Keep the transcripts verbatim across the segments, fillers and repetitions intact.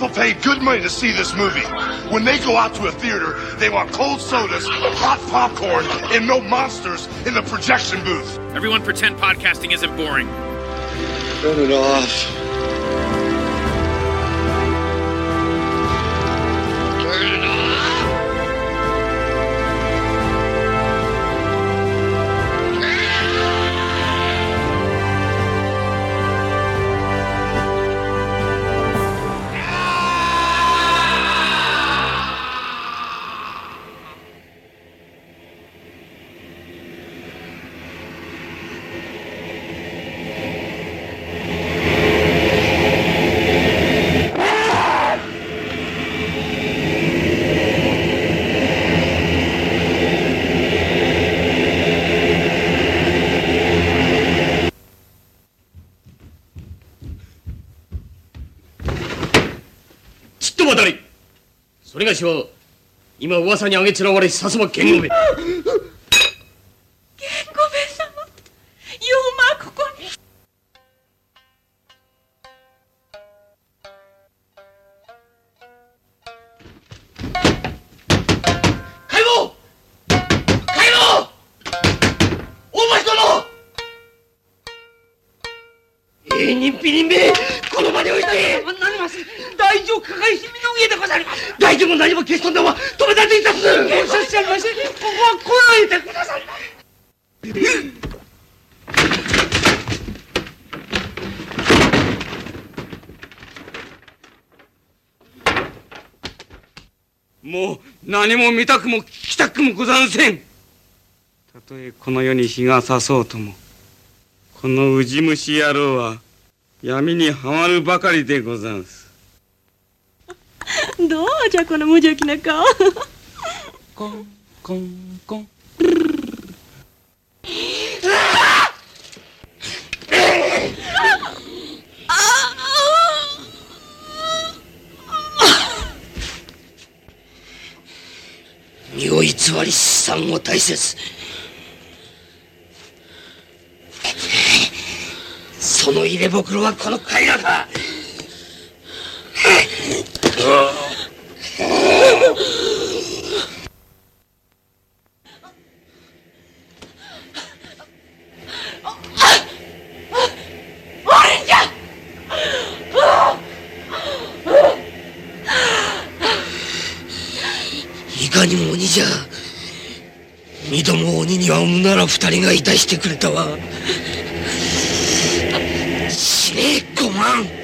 People pay good money to see this movie. When they go out to a theater, they want cold sodas, hot popcorn, and no monsters in the projection booth. Everyone pretend podcasting isn't boring. Turn it off. Turn it off. ちっと待たれ。それがしは今噂にあげつらわれし薩摩源吾兵衛。 源吾兵衛様、ようまここに。 開門！開門！大橋殿！ええ人否人兵衛、この場において。 何ます。大丈夫かがい姫の上でござります。 大丈夫何も消し飛んだは止めたていたす。 おっしゃいませ。ここは来ないでください。 もう何も見たくも聞きたくもござんせん。たとえこの世に日が差そうとも、このウジ虫野郎は闇にはまるばかりでござんす。 どうじゃこの無邪気な顔。 コンコンコン。 身を偽り資産を大切。その入れ袋はこの階段だ。いかにも鬼じゃ。二度も鬼には産むなら二人がいたしてくれたわ。死ねえごまん。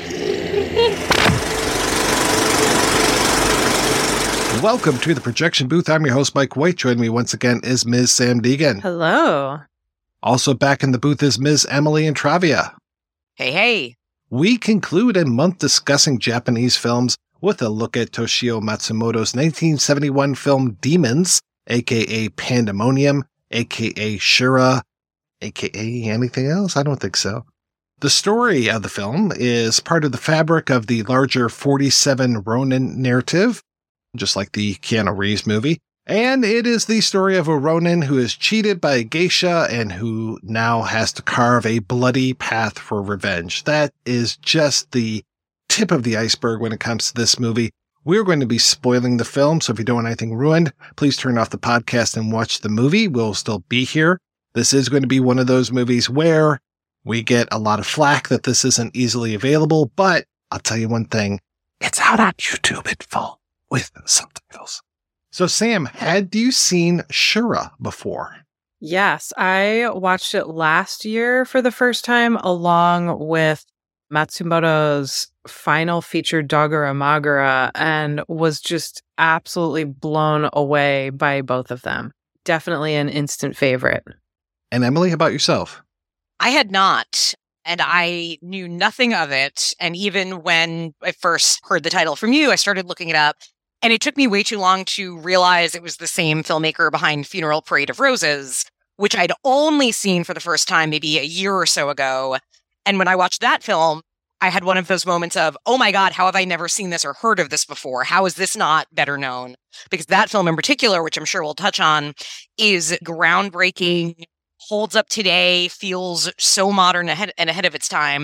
Welcome to the Projection Booth. I'm your host, Mike White. Joining me once again is Miz Sam Deegan. Hello. Also back in the booth is Miz Emily Intravia. Hey, hey. We conclude a month discussing Japanese films with a look at Toshio Matsumoto's nineteen seventy-one film Demons, aka Pandemonium, aka Shura, aka anything else? I don't think so. The story of the film is part of the fabric of the larger forty-seven Ronin narrative, just like the Keanu Reeves movie. And it is the story of a Ronin who is cheated by a geisha and who now has to carve a bloody path for revenge. That is just the tip of the iceberg when it comes to this movie. We're going to be spoiling the film, so if you don't want anything ruined, please turn off the podcast and watch the movie. We'll still be here. This is going to be one of those movies where we get a lot of flack that this isn't easily available, but I'll tell you one thing. It's out on YouTube in full with subtitles. So, Sam, had you seen Shura before? Yes, I watched it last year for the first time, along with Matsumoto's final feature, Dogura Magura, and was just absolutely blown away by both of them. Definitely an instant favorite. And Emily, how about yourself? I had not, and I knew nothing of it. And even when I first heard the title from you, I started looking it up. And it took me way too long to realize it was the same filmmaker behind Funeral Parade of Roses, which I'd only seen for the first time maybe a year or so ago. And when I watched that film, I had one of those moments of, oh my God, how have I never seen this or heard of this before? How is this not better known? Because that film in particular, which I'm sure we'll touch on, is groundbreaking, holds up today, feels so modern ahead and ahead of its time.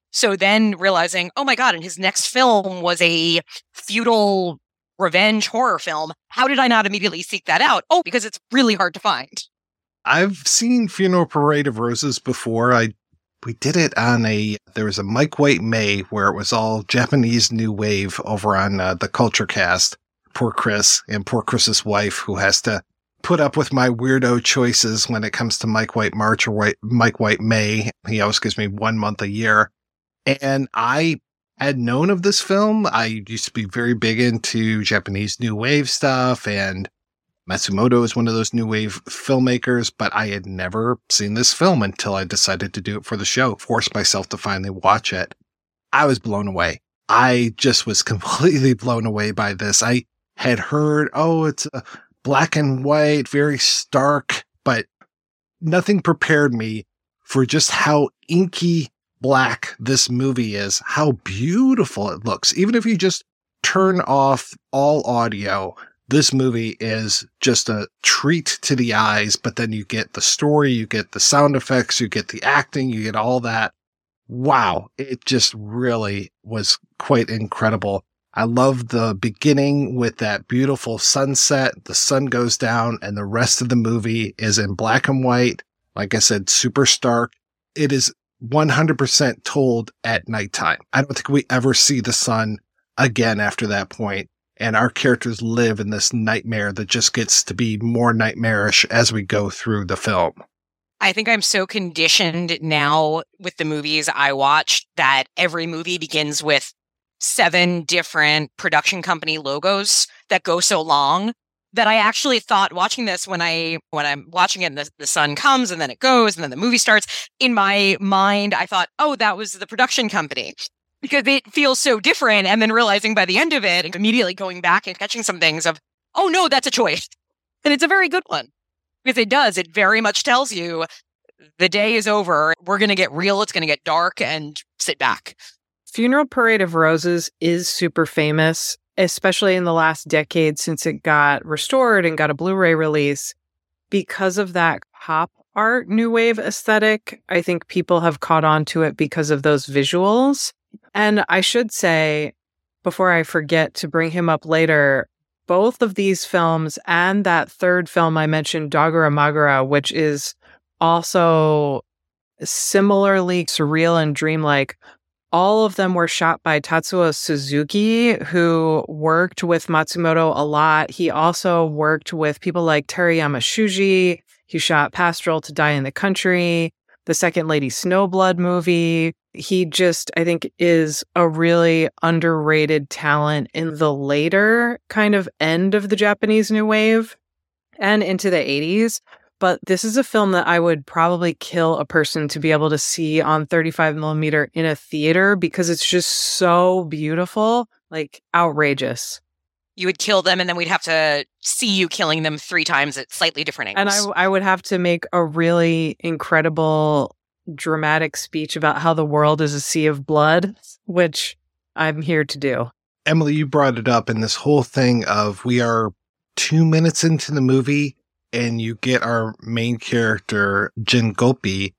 So then realizing, oh my God, and his next film was a feudal revenge horror film. How did I not immediately seek that out? Oh, because it's really hard to find. I've seen Funeral Parade of Roses before. I we did it on a, there was a Mike White May where it was all Japanese New Wave over on uh, the Culture Cast. Poor Chris and poor Chris's wife, who has to put up with my weirdo choices when it comes to Mike White March or White, Mike White May. He always gives me one month a year. And I had known of this film. I used to be very big into Japanese New Wave stuff, and Matsumoto is one of those New Wave filmmakers, but I had never seen this film until I decided to do it for the show, forced myself to finally watch it. I was blown away. I just was completely blown away by this. I had heard, oh, it's a black and white, very stark, but nothing prepared me for just how inky black this movie is, how beautiful it looks. Even if you just turn off all audio, this movie is just a treat to the eyes, but then you get the story, you get the sound effects, you get the acting, you get all that. Wow. It just really was quite incredible. I love the beginning with that beautiful sunset. The sun goes down and the rest of the movie is in black and white. Like I said, super stark. It is one hundred percent told at nighttime. I don't think we ever see the sun again after that point. And our characters live in this nightmare that just gets to be more nightmarish as we go through the film. I think I'm so conditioned now with the movies I watch that every movie begins with seven different production company logos that go so long that I actually thought watching this when I, when I'm watching it and the, the sun comes and then it goes and then the movie starts, in my mind, I thought, oh, that was the production company. Because it feels so different, and then realizing by the end of it, immediately going back and catching some things of, oh no, that's a choice. And it's a very good one. Because it does, it very much tells you the day is over, we're going to get real, it's going to get dark, and sit back. Funeral Parade of Roses is super famous, especially in the last decade since it got restored and got a Blu-ray release. Because of that pop art new wave aesthetic, I think people have caught on to it because of those visuals. And I should say, before I forget to bring him up later, both of these films and that third film I mentioned, Dogura Magura, which is also similarly surreal and dreamlike, all of them were shot by Tatsuo Suzuki, who worked with Matsumoto a lot. He also worked with people like Terayama Shuji. He shot Pastoral to Die in the Country, the Second Lady Snowblood movie. He just, I think, is a really underrated talent in the later kind of end of the Japanese New Wave and into the eighties. But this is a film that I would probably kill a person to be able to see on thirty-five millimeter in a theater because it's just so beautiful, like outrageous. You would kill them and then we'd have to see you killing them three times at slightly different angles. And I, I would have to make a really incredible dramatic speech about how the world is a sea of blood, which I'm here to do. Emily, you brought it up in this whole thing of we are two minutes into the movie and you get our main character, Jin Gulpi,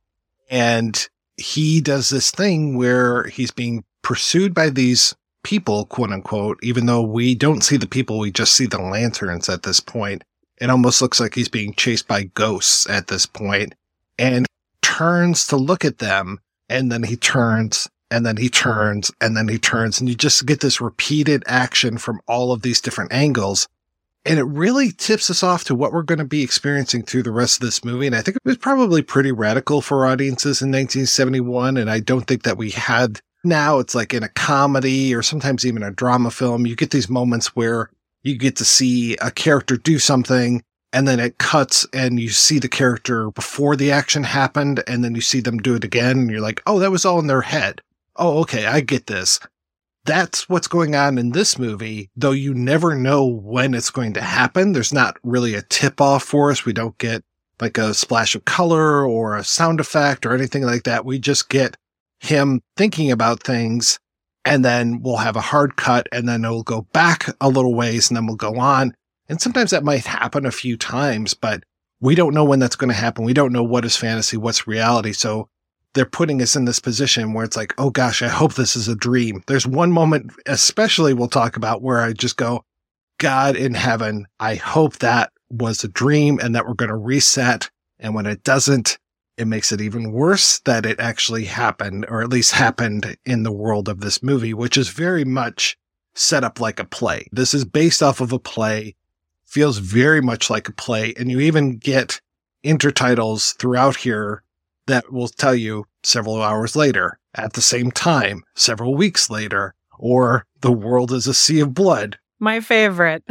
and he does this thing where he's being pursued by these people, quote unquote, even though we don't see the people, we just see the lanterns at this point. It almost looks like he's being chased by ghosts at this point. And turns to look at them, and then he turns, and then he turns, and then he turns, and you just get this repeated action from all of these different angles. And it really tips us off to what we're going to be experiencing through the rest of this movie. And I think it was probably pretty radical for audiences in nineteen seventy-one. And I don't think that we had, now it's like in a comedy or sometimes even a drama film, you get these moments where you get to see a character do something and then it cuts and you see the character before the action happened and then you see them do it again and you're like, oh, that was all in their head. Oh, okay, I get this. That's what's going on in this movie, though you never know when it's going to happen. There's not really a tip-off for us. We don't get like a splash of color or a sound effect or anything like that. We just get him thinking about things and then we'll have a hard cut and then it'll go back a little ways and then we'll go on. And sometimes that might happen a few times, but we don't know when that's going to happen. We don't know what is fantasy, what's reality. So they're putting us in this position where it's like, oh gosh, I hope this is a dream. There's one moment, especially we'll talk about, where I just go, God in heaven, I hope that was a dream and that we're going to reset. And when it doesn't, it makes it even worse that it actually happened, or at least happened in the world of this movie, which is very much set up like a play. This is based off of a play, feels very much like a play. And you even get intertitles throughout here that will tell you several hours later, at the same time, several weeks later, or the world is a sea of blood. My favorite.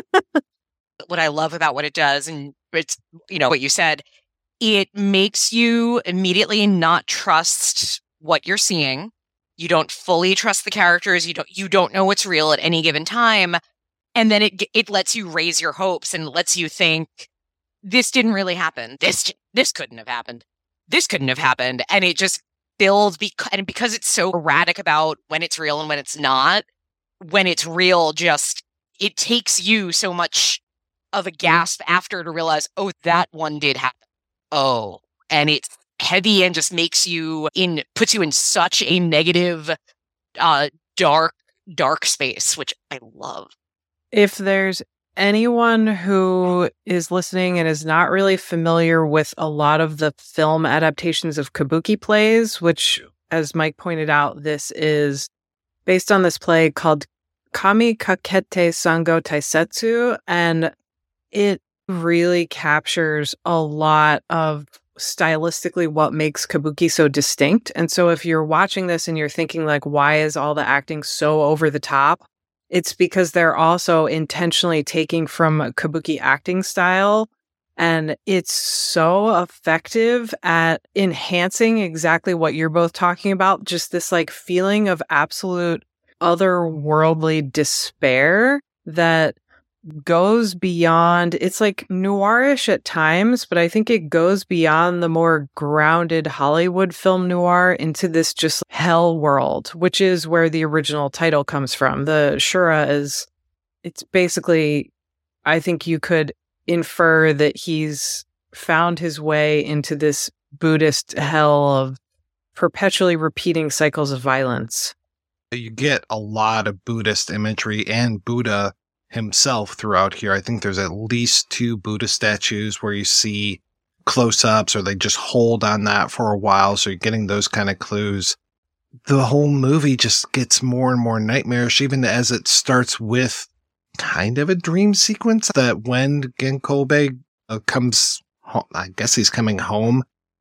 What I love about what it does, and it's, you know, what you said, it makes you immediately not trust what you're seeing. You don't fully trust the characters. You don't, you don't know what's real at any given time. And then it, it lets you raise your hopes and lets you think, this didn't really happen. This, this couldn't have happened. This couldn't have happened. And it just builds, bec- and because it's so erratic about when it's real and when it's not, when it's real, just, it takes you so much of a gasp after to realize, oh, that one did happen. Oh, and it's heavy and just makes you in, puts you in such a negative, uh, dark, dark space, which I love. If there's anyone who is listening and is not really familiar with a lot of the film adaptations of kabuki plays, which, as Mike pointed out, this is based on this play called Kami Kakete Sango Taisetsu, and it really captures a lot of stylistically what makes kabuki so distinct. And so if you're watching this and you're thinking like, why is all the acting so over the top? It's because they're also intentionally taking from a kabuki acting style, and it's so effective at enhancing exactly what you're both talking about. Just this like feeling of absolute otherworldly despair that goes beyond, it's like noirish at times, but I think it goes beyond the more grounded Hollywood film noir into this just hell world, which is where the original title comes from. The Shura is, it's basically, I think you could infer that he's found his way into this Buddhist hell of perpetually repeating cycles of violence. You get a lot of Buddhist imagery and Buddha himself throughout here. I think there's at least two Buddha statues where you see close-ups, or they just hold on that for a while, so you're getting those kind of clues. The whole movie just gets more and more nightmarish, even as it starts with kind of a dream sequence that when Genkobe uh, comes home, I guess he's coming home,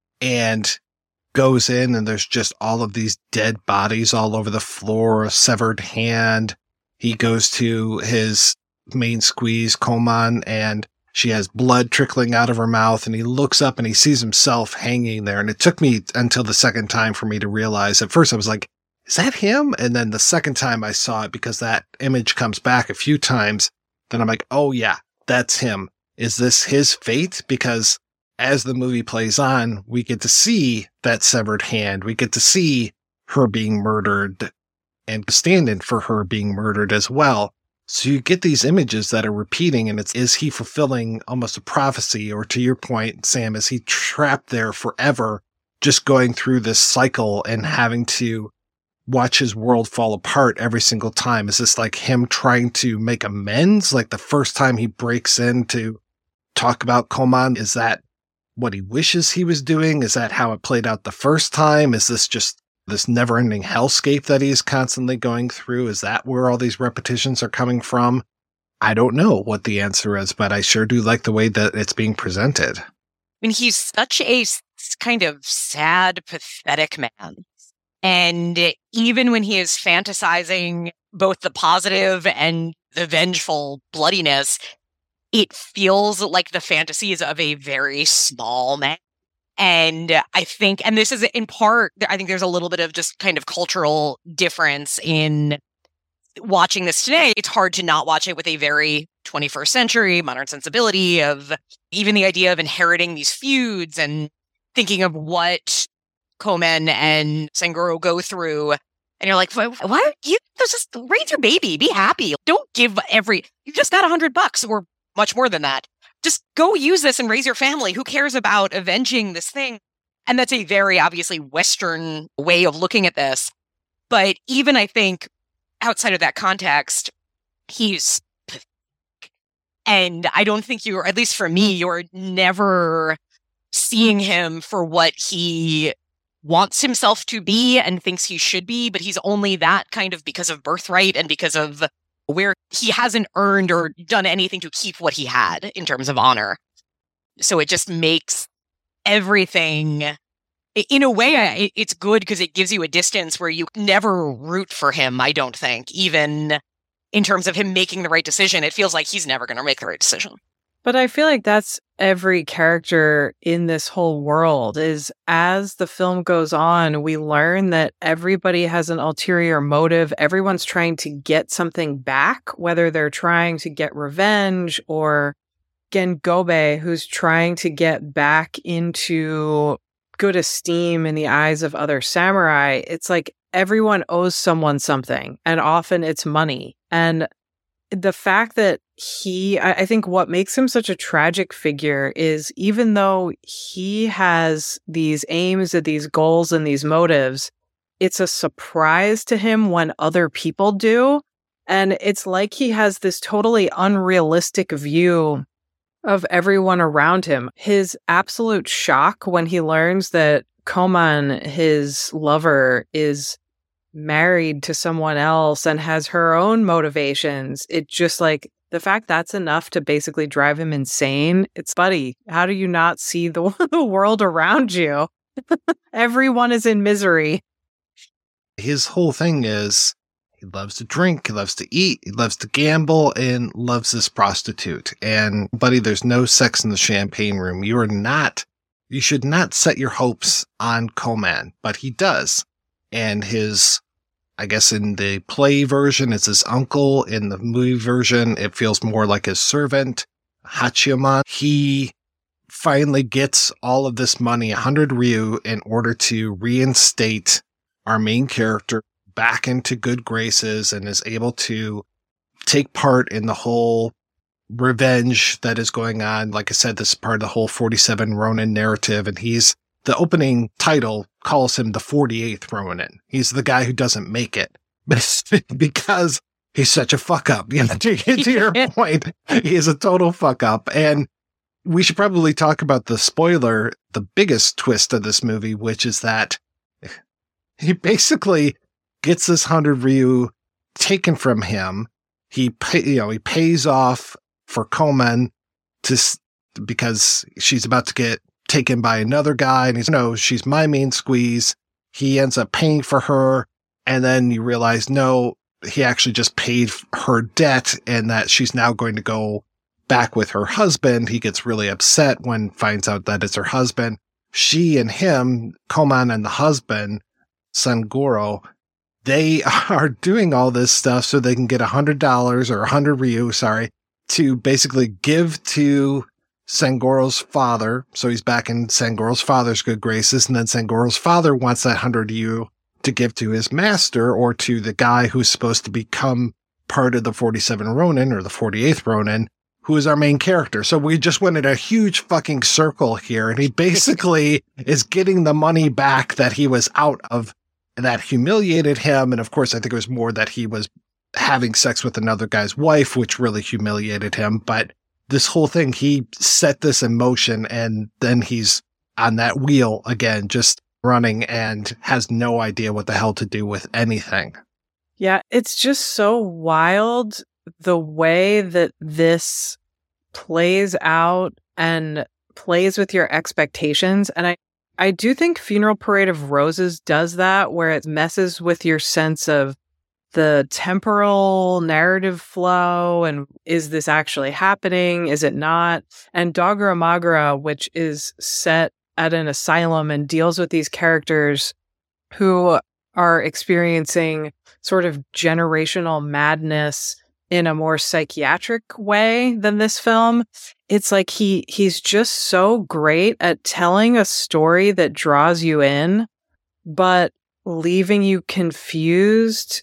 and goes in, and there's just all of these dead bodies all over the floor, a severed hand. He goes to his main squeeze, Koman, and she has blood trickling out of her mouth, and he looks up and he sees himself hanging there. And it took me until the second time for me to realize. At first I was like, is that him? And then the second time I saw it, because that image comes back a few times, then I'm like, oh yeah, that's him. Is this his fate? Because as the movie plays on, we get to see that severed hand. We get to see her being murdered and stand in for her being murdered as well. So you get these images that are repeating, and it's, is he fulfilling almost a prophecy? Or to your point, Sam, is he trapped there forever, just going through this cycle and having to watch his world fall apart every single time? Is this like him trying to make amends? Like the first time he breaks in to talk about Koman, is that what he wishes he was doing? Is that how it played out the first time? Is this just this never-ending hellscape that he's constantly going through? Is that where all these repetitions are coming from? I don't know what the answer is, but I sure do like the way that it's being presented. I mean, he's such a s- kind of sad, pathetic man. And even when he is fantasizing both the positive and the vengeful bloodiness, it feels like the fantasies of a very small man. And I think, and this is in part, I think there's a little bit of just kind of cultural difference in watching this today. It's hard to not watch it with a very twenty-first century modern sensibility of even the idea of inheriting these feuds and thinking of what Komen and Sanguro go through. And you're like, why don't you just raise your baby? Be happy. Don't give every, you just got a hundred bucks or much more than that. Just go use this and raise your family. Who cares about avenging this thing? And that's a very obviously Western way of looking at this. But even I think outside of that context, he's pathetic. And I don't think you're, at least for me, you're never seeing him for what he wants himself to be and thinks he should be, but he's only that kind of because of birthright and because of where he hasn't earned or done anything to keep what he had in terms of honor. So it just makes everything, in a way, it's good because it gives you a distance where you never root for him, I don't think, even in terms of him making the right decision. It feels like he's never going to make the right decision. But I feel like that's every character in this whole world, is as the film goes on, we learn that everybody has an ulterior motive. Everyone's trying to get something back, whether they're trying to get revenge or Gengobe, who's trying to get back into good esteem in the eyes of other samurai. It's like everyone owes someone something, and often it's money. And the fact that he, I, I think what makes him such a tragic figure is even though he has these aims and these goals and these motives, it's a surprise to him when other people do. And it's like he has this totally unrealistic view of everyone around him. His absolute shock when he learns that Koman, his lover, is married to someone else and has her own motivations. It just like the fact that's enough to basically drive him insane. It's, buddy, how do you not see the, the world around you? Everyone is in misery. His whole thing is he loves to drink, he loves to eat, he loves to gamble, and loves this prostitute. And buddy, there's no sex in the champagne room. You are not, you should not set your hopes on Koman, but he does. And his, I guess in the play version, it's his uncle. In the movie version, it feels more like his servant, Hachiman. He finally gets all of this money, one hundred ryu, in order to reinstate our main character back into good graces and is able to take part in the whole revenge that is going on. Like I said, this is part of the whole forty-seven Ronin narrative, and he's, the opening title calls him the forty-eighth Ronin. He's the guy who doesn't make it. But because he's such a fuck up. You know, to, to your point, he is a total fuck up. And we should probably talk about the spoiler, the biggest twist of this movie, which is that he basically gets this hundred ryu taken from him. He pay, you know, he pays off for Koman to, because she's about to get taken by another guy, and he's, no, she's my main squeeze. He ends up paying for her, and then you realize, no, he actually just paid her debt, and that she's now going to go back with her husband. He gets really upset when finds out that it's her husband. She and him, Koman and the husband, Sangoro, they are doing all this stuff so they can get a hundred dollars or a hundred ryu, sorry, to basically give to Sangoro's father. So he's back in Sangoro's father's good graces. And then Sangoro's father wants that hundred ryu to give to his master, or to the guy who's supposed to become part of the forty-seven Ronin or the forty-eighth Ronin, who is our main character. So we just went in a huge fucking circle here. And he basically is getting the money back that he was out of, that humiliated him. And of course, I think it was more that he was having sex with another guy's wife, which really humiliated him. But this whole thing, he set this in motion, and then he's on that wheel again, just running, and has no idea what the hell to do with anything. Yeah, it's just so wild the way that this plays out and plays with your expectations. And I, I do think Funeral Parade of Roses does that, where it messes with your sense of the temporal narrative flow, and is this actually happening? Is it not? And Dogura Magura, which is set at an asylum and deals with these characters who are experiencing sort of generational madness in a more psychiatric way than this film. It's like he he's just so great at telling a story that draws you in, but leaving you confused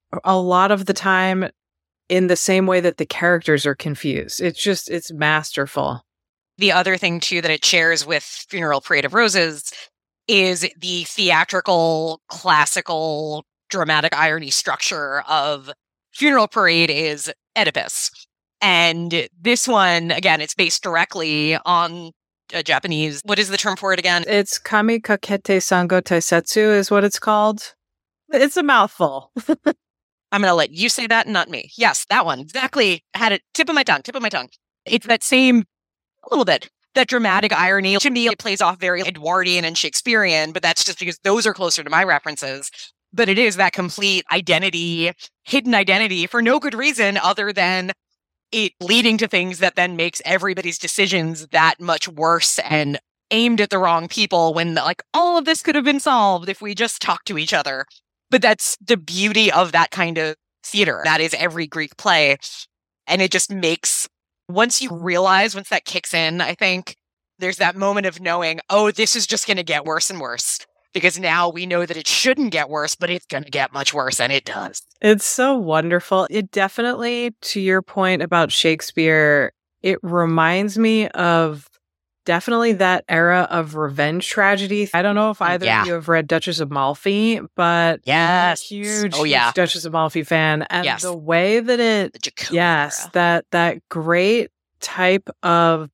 a lot of the time in the same way that the characters are confused. It's just, it's masterful. The other thing, too, that it shares with Funeral Parade of Roses is the theatrical, classical, dramatic irony structure of Funeral Parade is Oedipus. And this one, again, it's based directly on a Japanese, what is the term for it again? It's Kami Kakete Sango Taisetsu is what it's called. It's a mouthful. I'm going to let you say that and not me. Yes, that one. Exactly. Had it tip of my tongue, tip of my tongue. It's that same, a little bit, that dramatic irony. To me, it plays off very Edwardian and Shakespearean, but that's just because those are closer to my references. But it is that complete identity, hidden identity for no good reason other than it leading to things that then makes everybody's decisions that much worse and aimed at the wrong people when like all of this could have been solved if we just talked to each other. But that's the beauty of that kind of theater. That is every Greek play. And it just makes, once you realize, once that kicks in, I think there's that moment of knowing, oh, this is just going to get worse and worse. Because now we know that it shouldn't get worse, but it's going to get much worse, and it does. It's so wonderful. It definitely, to your point about Shakespeare, it reminds me of definitely that era of revenge tragedy. I don't know if either yeah. of you have read Duchess of Malfi, but yes. I'm a huge, oh, yeah. huge Duchess of Malfi fan. And yes. the way that it, the Jacobi yes, era. that that great type of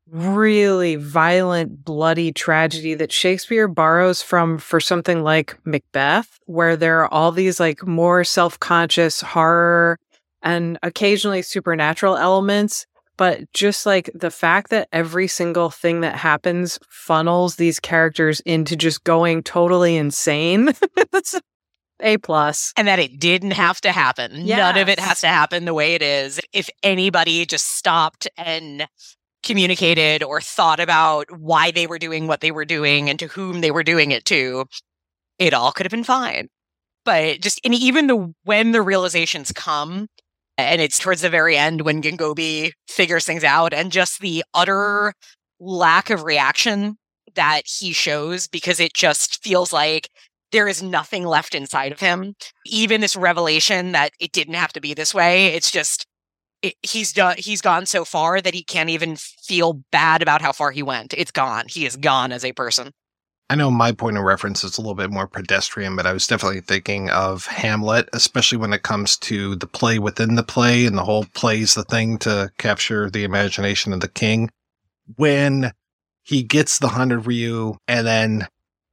really violent, bloody tragedy that Shakespeare borrows from for something like Macbeth, where there are all these like more self-conscious horror and occasionally supernatural elements. But just like the fact that every single thing that happens funnels these characters into just going totally insane. That's A plus. And that it didn't have to happen. Yes. None of it has to happen the way it is. If anybody just stopped and communicated or thought about why they were doing what they were doing and to whom they were doing it to, it all could have been fine. But just, and even the when the realizations come, and it's towards the very end when Gengobi figures things out, and just the utter lack of reaction that he shows, because it just feels like there is nothing left inside of him. Even this revelation that it didn't have to be this way, it's just, it, he's done, he's gone so far that he can't even feel bad about how far he went. It's gone. He is gone as a person. I know my point of reference is a little bit more pedestrian, but I was definitely thinking of Hamlet, especially when it comes to the play within the play, and the whole play's the thing to capture the imagination of the king. When he gets the hundred ryu, and then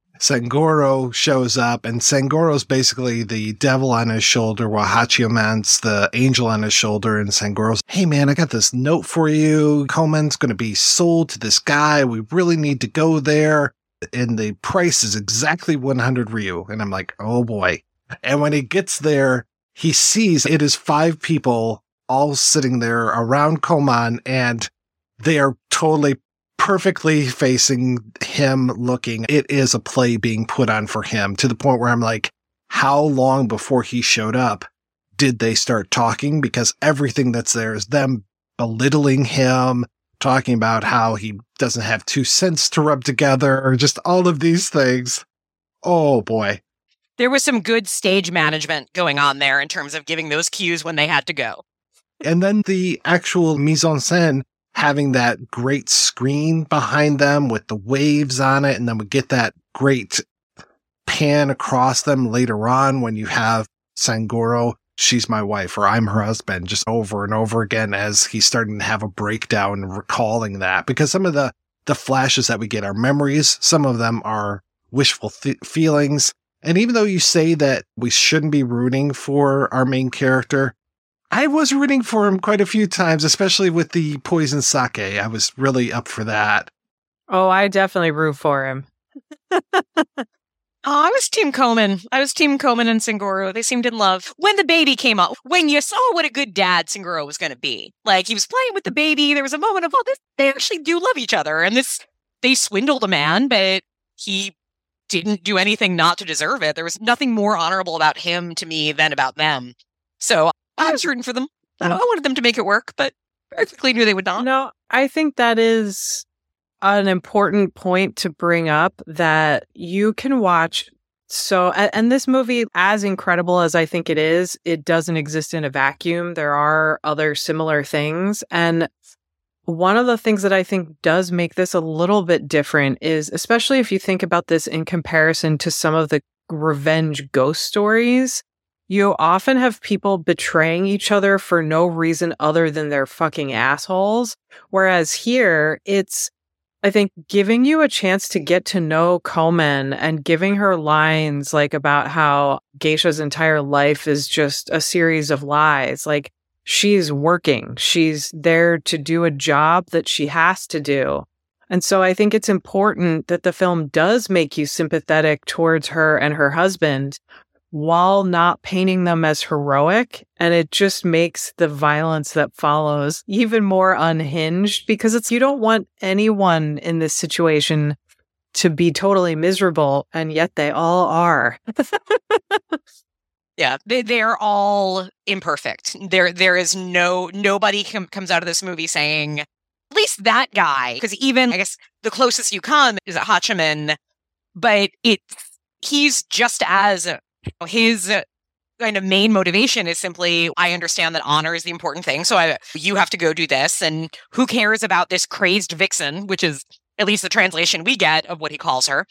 Sangoro shows up, and Sangoro's basically the devil on his shoulder, while Hachiyoman's the angel on his shoulder, and Sangoro's, hey man, I got this note for you. Komen's going to be sold to this guy. We really need to go there. And the price is exactly one hundred ryu. And I'm like, oh boy. And when he gets there, he sees it is five people all sitting there around Koman, and they are totally perfectly facing him looking. It is a play being put on for him, to the point where I'm like, how long before he showed up did they start talking? Because everything that's there is them belittling him, talking about how he doesn't have two cents to rub together, or just all of these things. Oh boy. There was some good stage management going on there in terms of giving those cues when they had to go. And then the actual mise en scène, having that great screen behind them with the waves on it, and then we get that great pan across them later on when you have Sangoro, she's my wife, or I'm her husband, just over and over again as he's starting to have a breakdown and recalling that. Because some of the, the flashes that we get are memories. Some of them are wishful th- feelings. And even though you say that we shouldn't be rooting for our main character, I was rooting for him quite a few times, especially with the poison sake. I was really up for that. Oh, I definitely root for him. Oh, I was Team Komen. I was Team Komen and Sangoro. They seemed in love. When the baby came out, when you saw what a good dad Sangoro was going to be, like he was playing with the baby, there was a moment of, oh, this, they actually do love each other. And this, they swindled a man, but he didn't do anything not to deserve it. There was nothing more honorable about him to me than about them. So I was rooting for them. I wanted them to make it work, but I quickly knew they would not. No, I think that is an important point to bring up, that you can watch. So, and this movie, as incredible as I think it is, it doesn't exist in a vacuum. There are other similar things. And one of the things that I think does make this a little bit different is, especially if you think about this in comparison to some of the revenge ghost stories, you often have people betraying each other for no reason other than they're fucking assholes. Whereas here, it's, I think, giving you a chance to get to know Komen and giving her lines like about how Geisha's entire life is just a series of lies. Like, she's working. She's there to do a job that she has to do. And so I think it's important that the film does make you sympathetic towards her and her husband while not painting them as heroic. And it just makes the violence that follows even more unhinged, because it's, you don't want anyone in this situation to be totally miserable, and yet they all are. Yeah, they they are all imperfect. There there is no nobody com- comes out of this movie saying, at least that guy, because even I guess the closest you come is a Hachiman, but it's he's just as his uh, kind of main motivation is simply, I understand that honor is the important thing, so I you have to go do this, and who cares about this crazed vixen, which is at least the translation we get of what he calls her.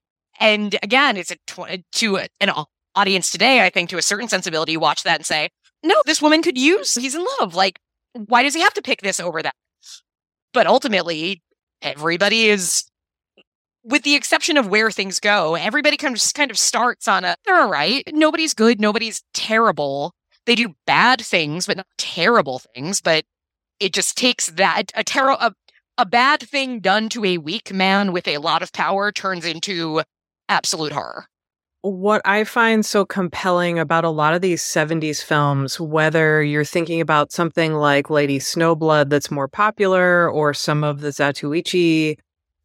And again, it's a tw- to an audience today, I think, to a certain sensibility, you watch that and say, no, this woman could use, he's in love. Like, why does he have to pick this over that? But ultimately, everybody is, with the exception of where things go, everybody comes kind of starts on a, they're all right. Nobody's good. Nobody's terrible. They do bad things, but not terrible things. But it just takes that, a, ter- a, a bad thing done to a weak man with a lot of power turns into absolute horror. What I find so compelling about a lot of these seventies films, whether you're thinking about something like Lady Snowblood that's more popular, or some of the Zatoichi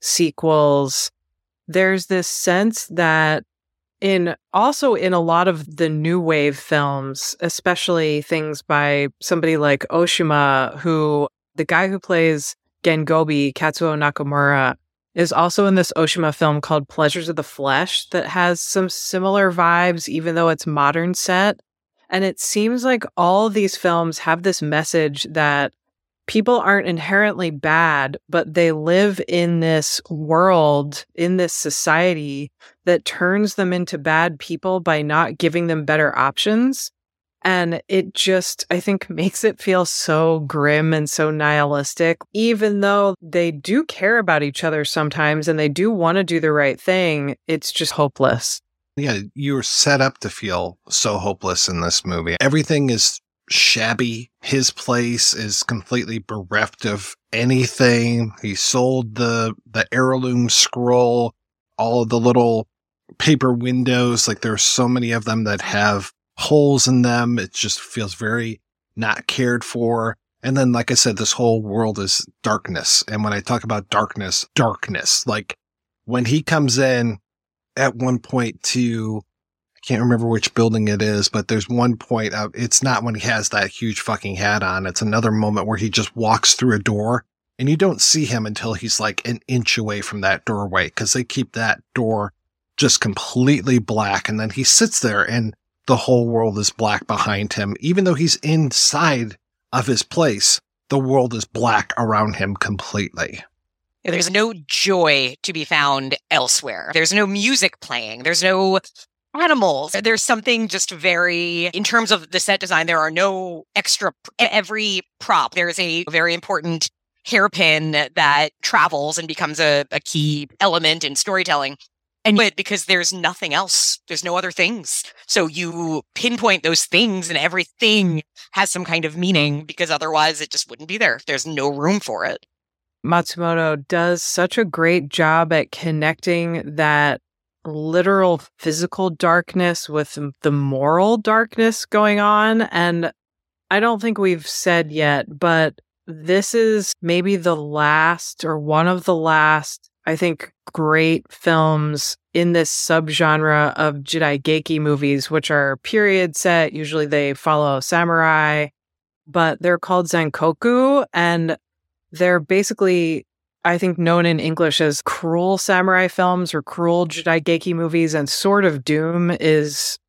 sequels, there's this sense that in also in a lot of the new wave films, especially things by somebody like Oshima, who the guy who plays Gengobi, Katsuo Nakamura, is also in this Oshima film called Pleasures of the Flesh that has some similar vibes, even though it's modern set. And it seems like all of these films have this message that people aren't inherently bad, but they live in this world, in this society that turns them into bad people by not giving them better options. And it just, I think, makes it feel so grim and so nihilistic, even though they do care about each other sometimes and they do want to do the right thing. It's just hopeless. Yeah, you're set up to feel so hopeless in this movie. Everything is shabby. His place is completely bereft of anything. He sold the, the heirloom scroll, all of the little paper windows. Like, there's so many of them that have holes in them. It just feels very not cared for. And then, like I said, this whole world is darkness. And when I talk about darkness, darkness, like when he comes in at one point to, I can't remember which building it is, but there's one point of, it's not when he has that huge fucking hat on. It's another moment where he just walks through a door and you don't see him until he's like an inch away from that doorway, because they keep that door just completely black. And then he sits there and the whole world is black behind him. Even though he's inside of his place, the world is black around him completely. There's no joy to be found elsewhere. There's no music playing. There's no animals. There's something just very, in terms of the set design, there are no extra, every prop. There's a very important hairpin that travels and becomes a, a key element in storytelling. And but because there's nothing else, there's no other things. So you pinpoint those things and everything has some kind of meaning, because otherwise it just wouldn't be there. There's no room for it. Matsumoto does such a great job at connecting that literal physical darkness with the moral darkness going on. And I don't think we've said yet, but this is maybe the last or one of the last, I think, great films in this subgenre of Jidaigeki movies, which are period set. Usually they follow samurai, but they're called Zankoku, and they're basically, I think, known in English as cruel samurai films or cruel Jidaigeki movies, and Sword of Doom is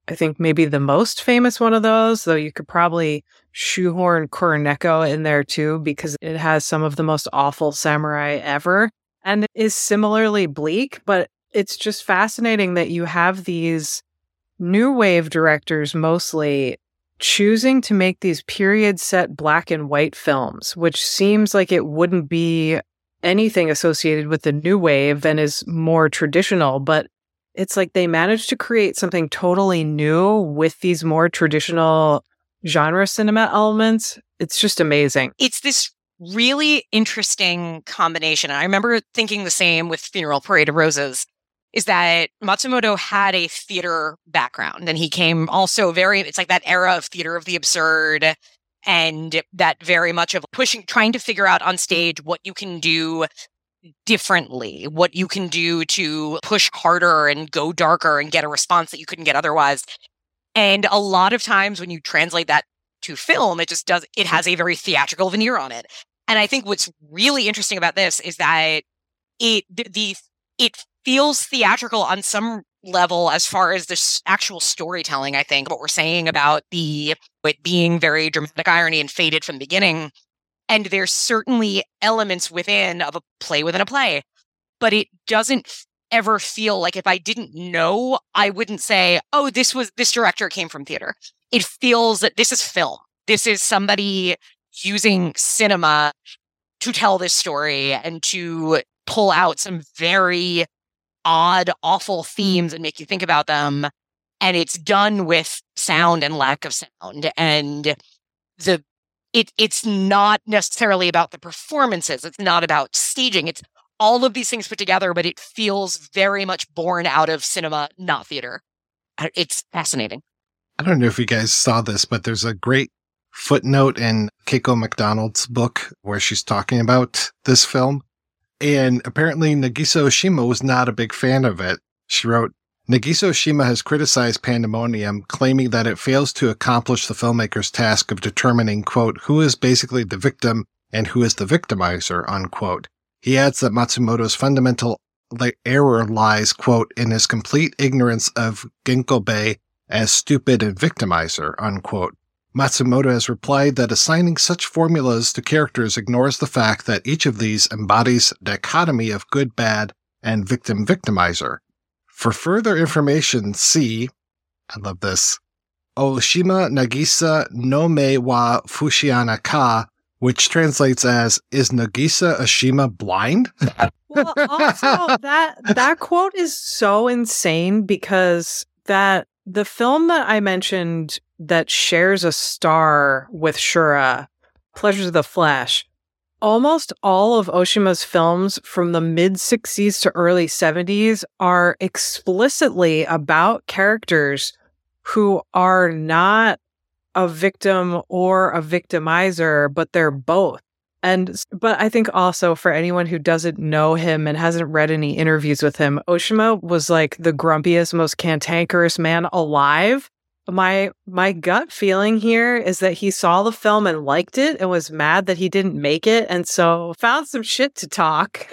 I think maybe the most famous one of those, though you could probably shoehorn Kuroneko in there too, because it has some of the most awful samurai ever and is similarly bleak. But it's just fascinating that you have these new wave directors mostly choosing to make these period set black and white films, which seems like it wouldn't be anything associated with the new wave and is more traditional. But it's like they managed to create something totally new with these more traditional genre cinema elements. It's just amazing. It's this really interesting combination. I remember thinking the same with Funeral Parade of Roses, is that Matsumoto had a theater background, and he came also very, it's like that era of theater of the absurd, and that very much of pushing, trying to figure out on stage what you can do differently, what you can do to push harder and go darker and get a response that you couldn't get otherwise. And a lot of times when you translate that to film, it just does, it has a very theatrical veneer on it. And I think what's really interesting about this is that it, the, the it feels theatrical on some level as far as the actual storytelling. I think what we're saying about the, it being very dramatic irony and faded from the beginning. And there's certainly elements within of a play within a play, but it doesn't ever feel like, if I didn't know, I wouldn't say, oh, this was, this director came from theater. It feels that this is film. This is somebody using cinema to tell this story and to pull out some very odd, awful themes and make you think about them. And it's done with sound and lack of sound. And the it it's not necessarily about the performances. It's not about staging. It's all of these things put together, but it feels very much born out of cinema, not theater. It's fascinating. I don't know if you guys saw this, but there's a great footnote in Keiko MacDonald's book where she's talking about this film. And apparently Nagisa Oshima was not a big fan of it. She wrote, Nagisa Oshima has criticized Pandemonium, claiming that it fails to accomplish the filmmaker's task of determining, quote, who is basically the victim and who is the victimizer, unquote. He adds that Matsumoto's fundamental error lies, quote, in his complete ignorance of Genkobe as stupid and victimizer, unquote. Matsumoto has replied that assigning such formulas to characters ignores the fact that each of these embodies a dichotomy of good, bad, and victim-victimizer. For further information, see, I love this, Oshima Nagisa no me wa Fushiana ka, which translates as, is Nagisa Oshima blind? Well, also, that, that quote is so insane because that the film that I mentioned that shares a star with Shura, Pleasures of the Flesh, almost all of Oshima's films from the mid-sixties to early seventies are explicitly about characters who are not a victim or a victimizer, but they're both. And but I think also for anyone who doesn't know him and hasn't read any interviews with him, Oshima was like the grumpiest, most cantankerous man alive. My my gut feeling here is that he saw the film and liked it and was mad that he didn't make it, and so found some shit to talk.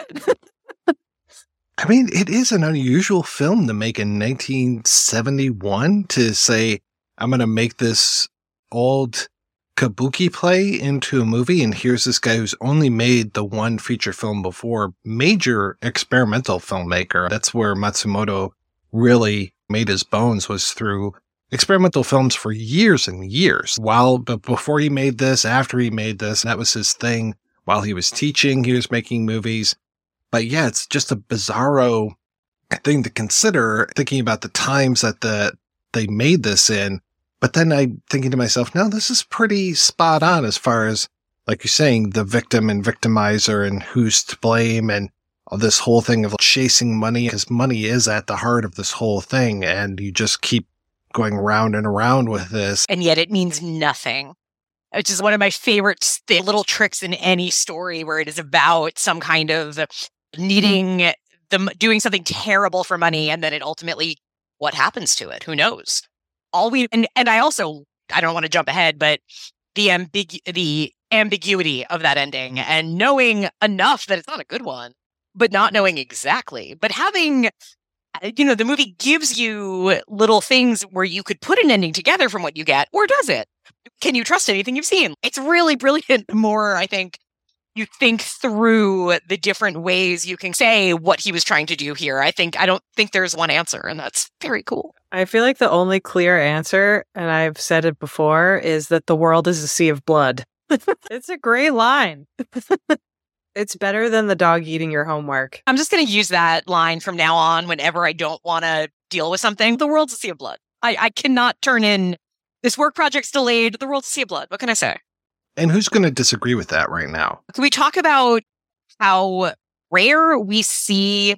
I mean, it is an unusual film to make in nineteen seventy-one, to say, I'm going to make this old kabuki play into a movie, and here's this guy who's only made the one feature film before, major experimental filmmaker. That's where Matsumoto really made his bones, was through experimental films for years and years. While, but before he made this, after he made this, that was his thing. While he was teaching, he was making movies. But yeah, it's just a bizarro thing to consider, thinking about the times that the they made this in. But then I'm thinking to myself, no, this is pretty spot on as far as, like you're saying, the victim and victimizer and who's to blame and this whole thing of chasing money, because money is at the heart of this whole thing. And you just keep going round and around with this. And yet it means nothing, which is one of my favorite th- little tricks in any story where it is about some kind of needing them, doing something terrible for money. And then it ultimately, what happens to it? Who knows? All we, and, and I also, I don't want to jump ahead, but the ambig- the ambiguity of that ending and knowing enough that it's not a good one, but not knowing exactly, but having you know, the movie gives you little things where you could put an ending together from what you get, or does it? Can you trust anything you've seen? It's really brilliant. The more, I think, you think through the different ways you can say what he was trying to do here. I think, I don't think there's one answer, and that's very cool. I feel like the only clear answer, and I've said it before, is that the world is a sea of blood. It's a great line. It's better than the dog eating your homework. I'm just going to use that line from now on whenever I don't want to deal with something. The world's a sea of blood. I, I cannot turn in, this work project's delayed, the world's a sea of blood. What can I say? And who's going to disagree with that right now? Can we talk about how rare we see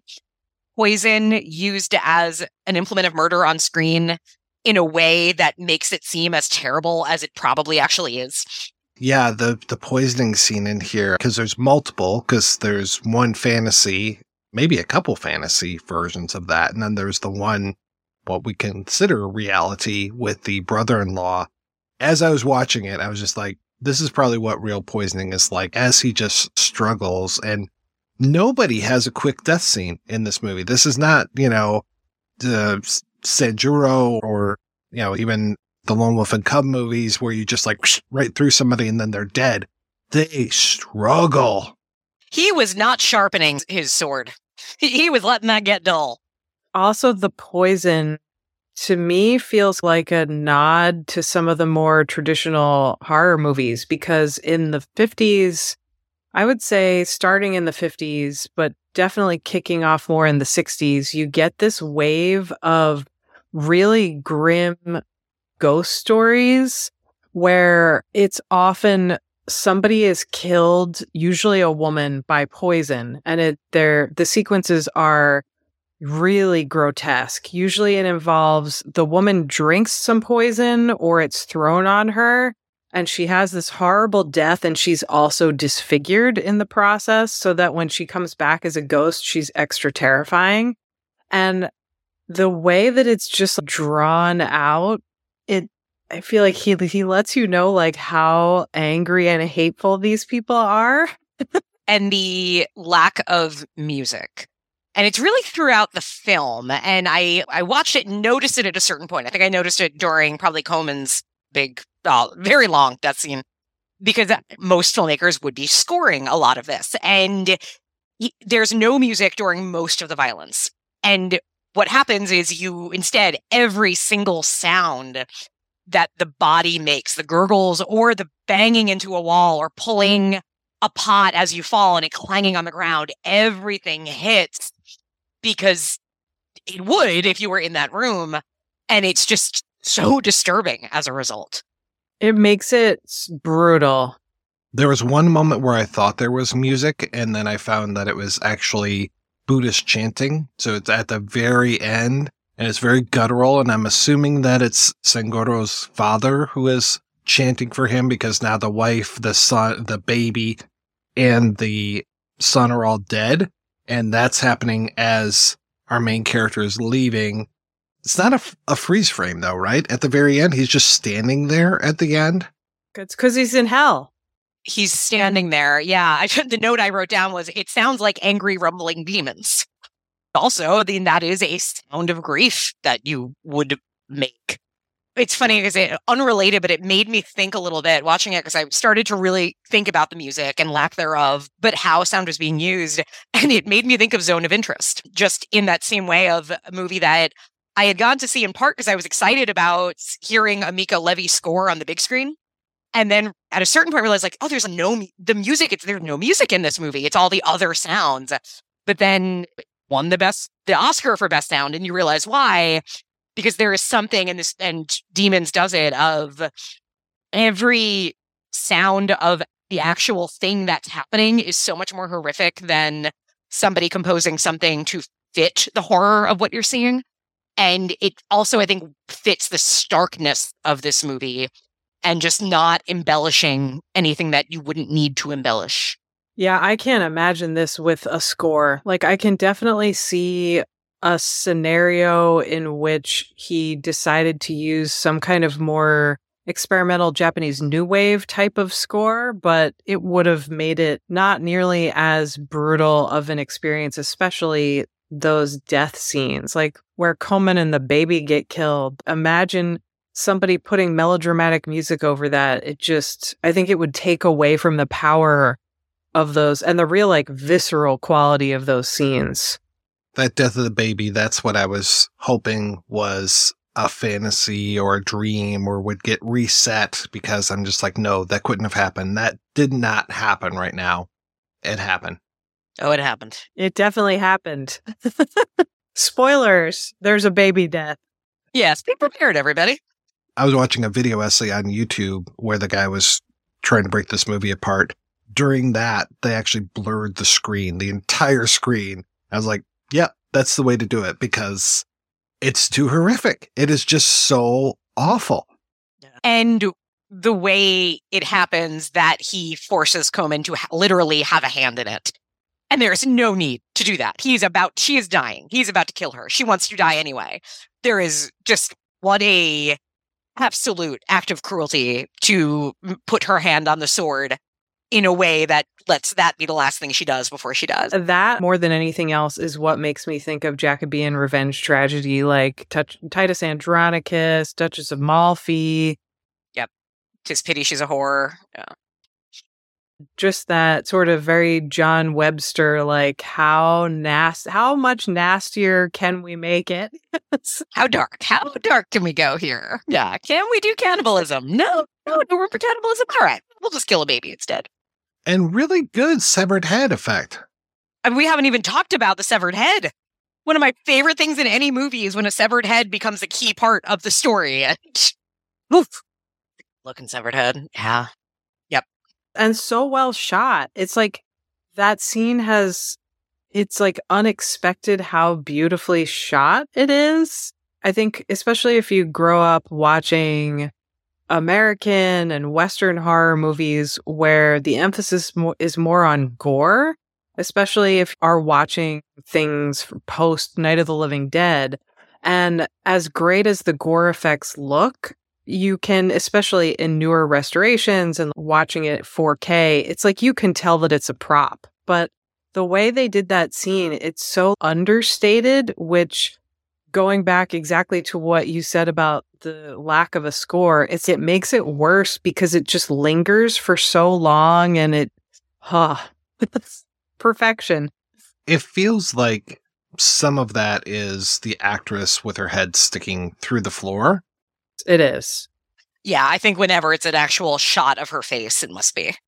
poison used as an implement of murder on screen in a way that makes it seem as terrible as it probably actually is? Yeah, the, the poisoning scene in here, because there's multiple, because there's one fantasy, maybe a couple fantasy versions of that, and then there's the one, what we consider reality with the brother-in-law. As I was watching it, I was just like, this is probably what real poisoning is like, as he just struggles, and nobody has a quick death scene in this movie. This is not, you know, the Sanjuro or, you know, even the Lone Wolf and Cub movies where you just like right through somebody and then they're dead. They struggle. He was not sharpening his sword. He was letting that get dull. Also, the poison, to me, feels like a nod to some of the more traditional horror movies, because in the fifties, I would say starting in the fifties, but definitely kicking off more in the sixties, you get this wave of really grim ghost stories where it's often somebody is killed, usually a woman, by poison, and it there the sequences are really grotesque. Usually it involves the woman drinks some poison or it's thrown on her and she has this horrible death, and she's also disfigured in the process so that when she comes back as a ghost, she's extra terrifying. And the way that it's just drawn out, it I feel like he he lets you know like how angry and hateful these people are. And the lack of music. And it's really throughout the film. And I, I watched it and noticed it at a certain point. I think I noticed it during probably Coman's big, uh, very long death scene, because most filmmakers would be scoring a lot of this. And y- there's no music during most of the violence. And what happens is you, instead, every single sound that the body makes, the gurgles or the banging into a wall or pulling a pot as you fall and it clanging on the ground, everything hits because it would if you were in that room. And it's just so disturbing as a result. It makes it brutal. There was one moment where I thought there was music, and then I found that it was actually Buddhist chanting. So it's at the very end, and it's very guttural, and I'm assuming that it's Sangoro's father who is chanting for him, because now the wife, the son, the baby, and the son are all dead, and that's happening as our main character is leaving. It's not a, a freeze frame, though, right? At the very end, he's just standing there at the end. It's because he's in hell. He's standing there. Yeah, I the note I wrote down was, it sounds like angry rumbling demons. Also, then that is a sound of grief that you would make. It's funny because it unrelated, but it made me think a little bit watching it, because I started to really think about the music and lack thereof, but how sound was being used. And it made me think of Zone of Interest, just in that same way of a movie that I had gone to see in part because I was excited about hearing a Mika Levy score on the big screen. And then at a certain point realized like, oh, there's no, the music, it's, there's no music in this movie. It's all the other sounds. But then won the best, the Oscar for best sound. And you realize why, because there is something in this, and Demons does it, of every sound of the actual thing that's happening is so much more horrific than somebody composing something to fit the horror of what you're seeing. And it also, I think, fits the starkness of this movie and just not embellishing anything that you wouldn't need to embellish. Yeah, I can't imagine this with a score. Like, I can definitely see a scenario in which he decided to use some kind of more experimental Japanese new wave type of score, but it would have made it not nearly as brutal of an experience, especially those death scenes, like where Komen and the baby get killed. Imagine somebody putting melodramatic music over that. It just, I think it would take away from the power of those and the real like visceral quality of those scenes. That death of the baby, that's what I was hoping was a fantasy or a dream or would get reset, because I'm just like, no, that couldn't have happened. That did not happen right now. It happened. Oh, it happened. It definitely happened. Spoilers. There's a baby death. Yes, be prepared, everybody. I was watching a video essay on YouTube where the guy was trying to break this movie apart. During that, they actually blurred the screen, the entire screen. I was like, yeah, that's the way to do it, because it's too horrific. It is just so awful. And the way it happens that he forces Komen to ha- literally have a hand in it. And there's no need to do that. He's about, she is dying. He's about to kill her. She wants to die anyway. There is just, what a absolute act of cruelty to put her hand on the sword in a way that lets that be the last thing she does before she does. That, more than anything else, is what makes me think of Jacobean revenge tragedy, like T- Titus Andronicus, Duchess of Malfi. Yep. 'Tis pity she's a whore. Yeah. Just that sort of very John Webster, like how nasty, how much nastier can we make it? How dark? How dark can we go here? Yeah. Can we do cannibalism? No, no, no room for cannibalism. All right. We'll just kill a baby instead. And really good severed head effect. And we haven't even talked about the severed head. One of my favorite things in any movie is when a severed head becomes a key part of the story. And, oof. Looking severed head. Yeah. Yep. And so well shot. It's like that scene has, it's like unexpected how beautifully shot it is. I think, especially if you grow up watching American and Western horror movies where the emphasis mo- is more on gore, especially if you are watching things post Night of the Living Dead. And as great as the gore effects look, you can, especially in newer restorations and watching it four K, it's like you can tell that it's a prop. But the way they did that scene, it's so understated, which, going back exactly to what you said about the lack of a score, it's it makes it worse because it just lingers for so long and it, huh, perfection. It feels like some of that is the actress with her head sticking through the floor. It is. Yeah, I think whenever it's an actual shot of her face, it must be.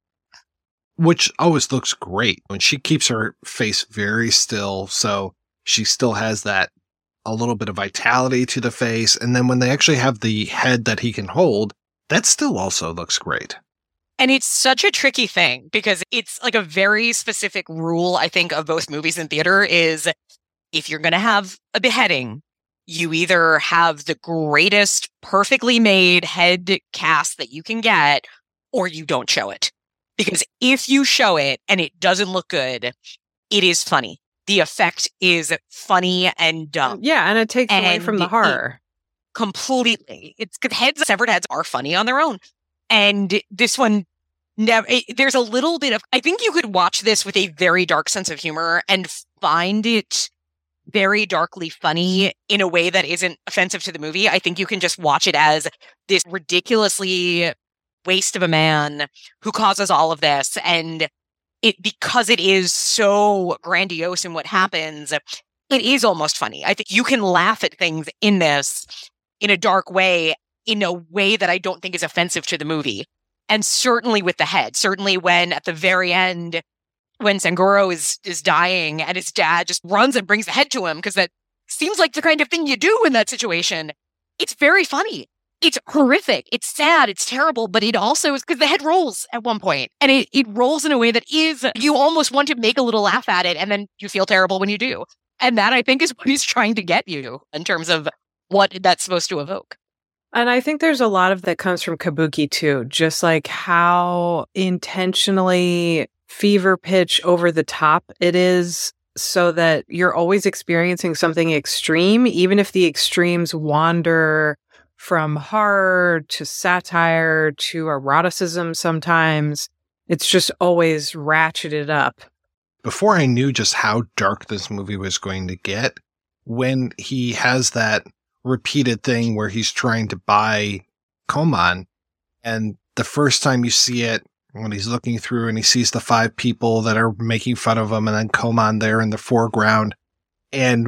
Which always looks great when she keeps her face very still, so she still has that a little bit of vitality to the face. And then when they actually have the head that he can hold, that still also looks great. And it's such a tricky thing because it's like a very specific rule, I think, of both movies and theater is if you're going to have a beheading, you either have the greatest perfectly made head cast that you can get, or you don't show it. Because if you show it and it doesn't look good, it is funny. The effect is funny and dumb. Yeah, and it takes and away from the horror. Completely. It's because heads, severed heads are funny on their own. And this one, never. It, there's a little bit of, I think you could watch this with a very dark sense of humor and find it very darkly funny in a way that isn't offensive to the movie. I think you can just watch it as this ridiculously waste of a man who causes all of this. And it, because it is so grandiose in what happens, it is almost funny. I think you can laugh at things in this in a dark way, in a way that I don't think is offensive to the movie. And certainly with the head, certainly when at the very end, when Sangoro is, is dying and his dad just runs and brings the head to him, because that seems like the kind of thing you do in that situation. It's very funny. It's horrific. It's sad. It's terrible. But it also is because the head rolls at one point, and it, it rolls in a way that is, you almost want to make a little laugh at it, and then you feel terrible when you do. And that, I think, is what he's trying to get you in terms of what that's supposed to evoke. And I think there's a lot of that comes from Kabuki too, just like how intentionally fever pitch over the top it is, so that you're always experiencing something extreme, even if the extremes wander from horror to satire to eroticism sometimes. It's just always ratcheted up. before I knew just how dark this movie was going to get, when he has that repeated thing where he's trying to buy Koman, and the first time you see it, when he's looking through and he sees the five people that are making fun of him and then Koman there in the foreground, and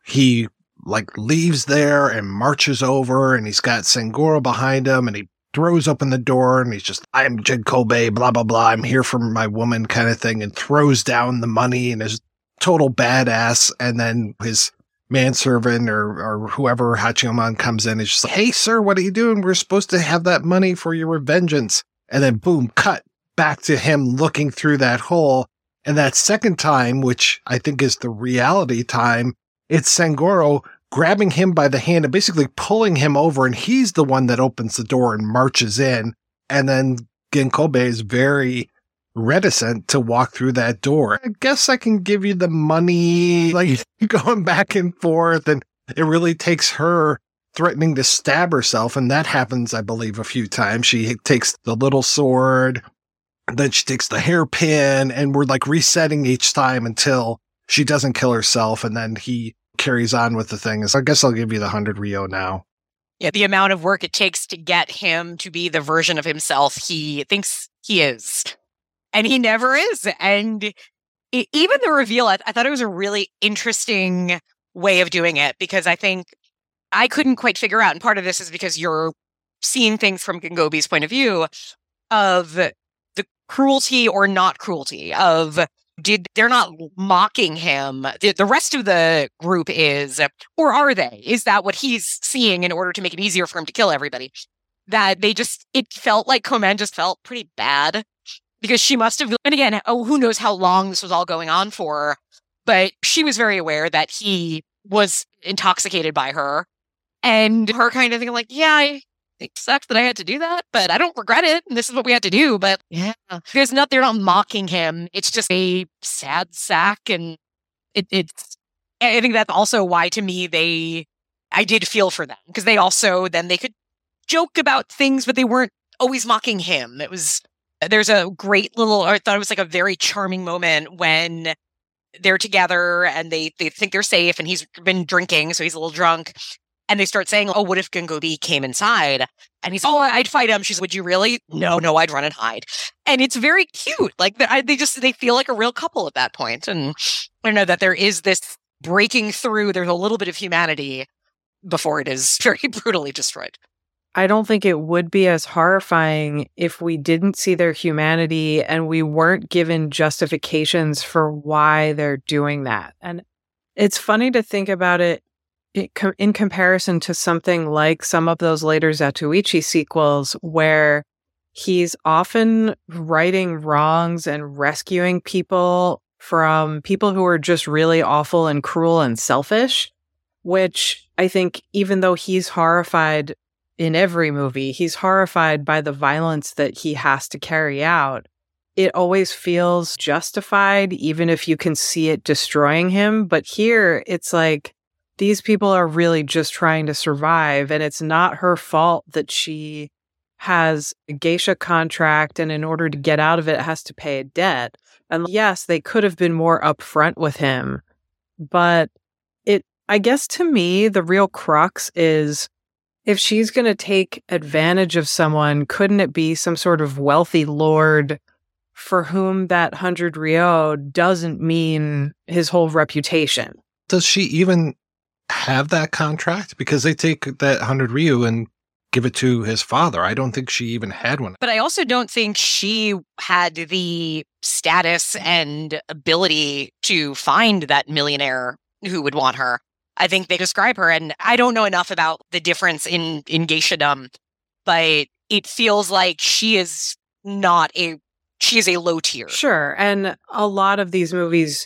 he like leaves there and marches over and he's got Sangoro behind him and he throws open the door and he's just, I'm Jin Kobe, blah, blah, blah. I'm here for my woman kind of thing, and throws down the money and is total badass. And then his manservant or, or whoever, Hachiyoman, comes in and is just like, hey, sir, what are you doing? We're supposed to have that money for your vengeance. And then boom, cut back to him looking through that hole. And that second time, which I think is the reality time, it's Sangoro grabbing him by the hand and basically pulling him over, and he's the one that opens the door and marches in. And then Ginkobe is very reticent to walk through that door. I guess I can give you the money, like going back and forth, and it really takes her threatening to stab herself, and that happens, I believe, a few times. She takes the little sword, then she takes the hairpin, and we're like resetting each time until she doesn't kill herself, and then he carries on with the thing. So I guess I'll give you the one hundred Ryo now. Yeah, the amount of work it takes to get him to be the version of himself he thinks he is. And he never is. And it, even the reveal, I, I thought it was a really interesting way of doing it, because I think I couldn't quite figure out, and part of this is because you're seeing things from Gingobi's point of view, of the cruelty or not cruelty, of did they're not mocking him. The, the rest of the group is, or are they? Is that what he's seeing in order to make it easier for him to kill everybody? That they just, it felt like Koman just felt pretty bad, because she must have, and again, oh, who knows how long this was all going on for, but she was very aware that he was intoxicated by her, and her kind of thinking like, yeah, I, it sucks that I had to do that, but I don't regret it. And this is what we had to do. But yeah, there's not, they're not mocking him. It's just a sad sack. And it, it's, I think that's also why, to me, they, I did feel for them, because they also, then they could joke about things, but they weren't always mocking him. It was, there's a great little, I thought it was like a very charming moment when they're together and they, they think they're safe, and he's been drinking, so he's a little drunk. And they start saying, oh, what if Gingobi came inside? And he's, oh, I'd fight him. She's, would you really? No, no, I'd run and hide. And it's very cute. Like, they, they just, they feel like a real couple at that point. And I know that there is this breaking through. There's a little bit of humanity before it is very brutally destroyed. I don't think it would be as horrifying if we didn't see their humanity and we weren't given justifications for why they're doing that. And it's funny to think about it in comparison to something like some of those later Zatoichi sequels, where he's often righting wrongs and rescuing people from people who are just really awful and cruel and selfish, which I think, even though he's horrified in every movie, he's horrified by the violence that he has to carry out. It always feels justified, even if you can see it destroying him. But here, it's like, these people are really just trying to survive, and it's not her fault that she has a geisha contract, and in order to get out of it, has to pay a debt. And yes, they could have been more upfront with him, but it, I guess to me, the real crux is, if she's going to take advantage of someone, couldn't it be some sort of wealthy lord for whom that one hundred Ryo doesn't mean his whole reputation? Does she even have that contract? Because they take that one hundred Ryu and give it to his father. I don't think she even had one. But I also don't think she had the status and ability to find that millionaire who would want her. I think they describe her, and I don't know enough about the difference in, in geishadom, but it feels like she is not a, she is a low tier. Sure. And a lot of these movies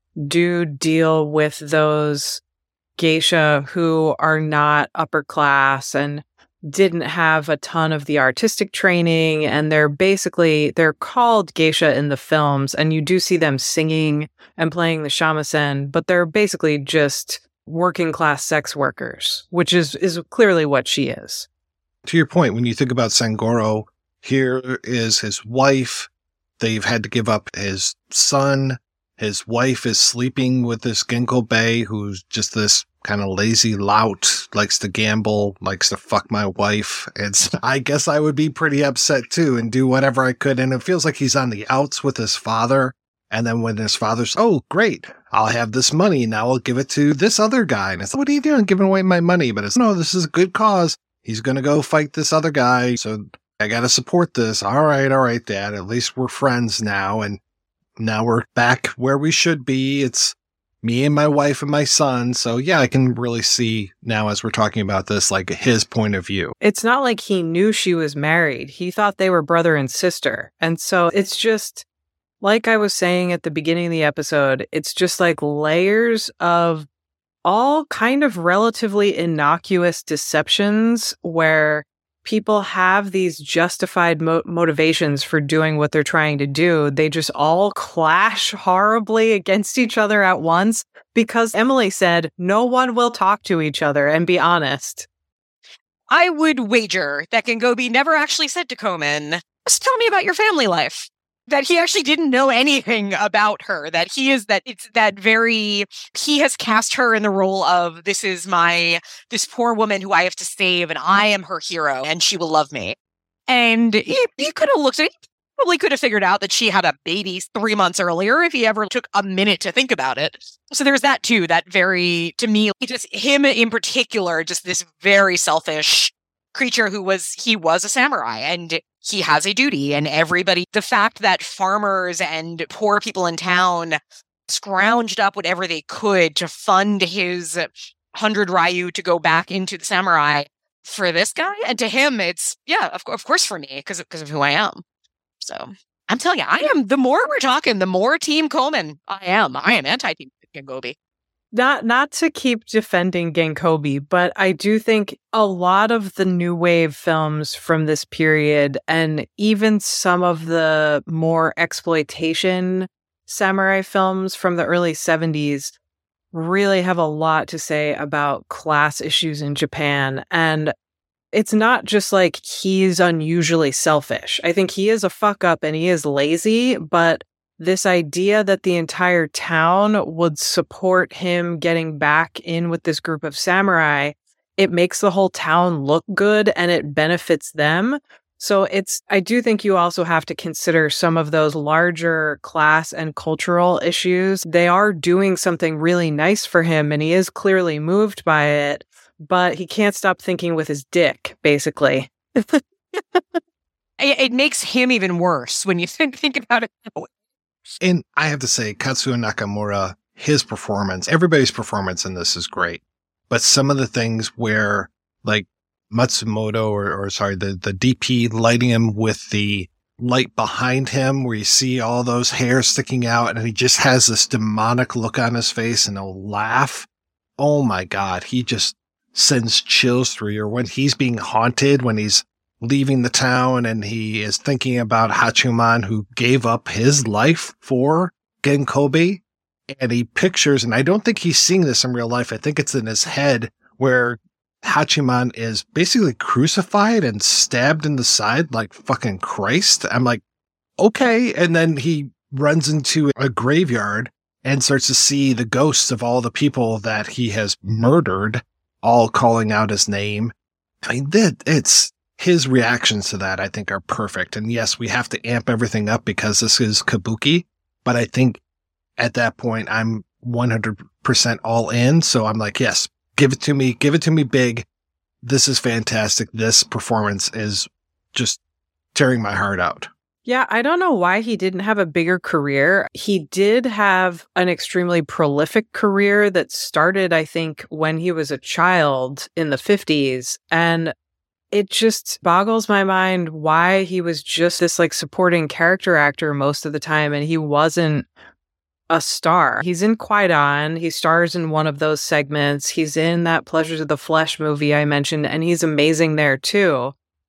do deal with those geisha who are not upper class and didn't have a ton of the artistic training, and they're basically, they're called geisha in the films, and you do see them singing and playing the shamisen, but they're basically just working class sex workers, which is is clearly what she is. To your point, when you think about Sangoro, here is his wife. They've had to give up his son. His wife is sleeping with this Genko Bay, who's just this kind of lazy lout, likes to gamble, likes to fuck my wife. It's, I guess I would be pretty upset too and do whatever I could. And it feels like he's on the outs with his father. And then when his father's, oh, great, I'll have this money. Now I'll give it to this other guy. And it's, what are you doing giving away my money? But it's, no, this is a good cause. He's going to go fight this other guy. So I got to support this. All right, all right, Dad. At least we're friends now. And now we're back where we should be. It's me and my wife and my son. So yeah, I can really see now as we're talking about this, like his point of view. It's not like he knew she was married. He thought they were brother and sister. And so it's just, like I was saying at the beginning of the episode, it's just like layers of all kind of relatively innocuous deceptions where people have these justified mo- motivations for doing what they're trying to do. They just all clash horribly against each other at once because Emily said no one will talk to each other and be honest. I would wager that Gengobi never actually said to Komen, just tell me about your family life. That he actually didn't know anything about her, that he is, that it's that very, he has cast her in the role of, this is my, this poor woman who I have to save, and I am her hero, and she will love me. And he, he could have looked at, he probably could have figured out that she had a baby three months earlier if he ever took a minute to think about it. So there's that too, that very, to me, just him in particular, just this very selfish creature who was, he was a samurai, and he has a duty, and everybody, the fact that farmers and poor people in town scrounged up whatever they could to fund his hundred Ryu to go back into the samurai for this guy, and to him, it's, yeah, of, of course for me, because because of who I am. So I'm telling you, I am, the more we're talking, the more Team Komen I am. I am anti-Team Gengobi. Not not to keep defending Genkobi, but I do think a lot of the new wave films from this period, and even some of the more exploitation samurai films from the early seventies, really have a lot to say about class issues in Japan. And it's not just like he's unusually selfish. I think he is a fuck up and he is lazy, but this idea that the entire town would support him getting back in with this group of samurai, it makes the whole town look good and it benefits them. So it's, I do think you also have to consider some of those larger class and cultural issues. They are doing something really nice for him and he is clearly moved by it, but he can't stop thinking with his dick, basically. it, it makes him even worse when you think, think about it. And I have to say, Katsuo Nakamura, his performance, everybody's performance in this is great. But some of the things where, like, Matsumoto, or, or sorry, the, the D P lighting him with the light behind him, where you see all those hairs sticking out, and he just has this demonic look on his face, and he'll laugh. Oh my God, he just sends chills through you. Or when he's being haunted, when he's leaving the town and he is thinking about Hachiman, who gave up his life for Genkobi, and he pictures, and I don't think he's seeing this in real life, I think it's in his head, where Hachiman is basically crucified and stabbed in the side like fucking Christ. I'm like, okay. And then he runs into a graveyard and starts to see the ghosts of all the people that he has murdered, all calling out his name. I mean, that it's, his reactions to that, I think, are perfect. And yes, we have to amp everything up because this is Kabuki, but I think at that point, I'm one hundred percent all in. So I'm like, yes, give it to me. Give it to me big. This is fantastic. This performance is just tearing my heart out. Yeah, I don't know why he didn't have a bigger career. He did have an extremely prolific career that started, I think, when he was a child in the fifties. And it just boggles my mind why he was just this like supporting character actor most of the time and he wasn't a star. He's in Kwaidan. He stars in one of those segments. He's in that Pleasures of the Flesh movie I mentioned, and he's amazing there too.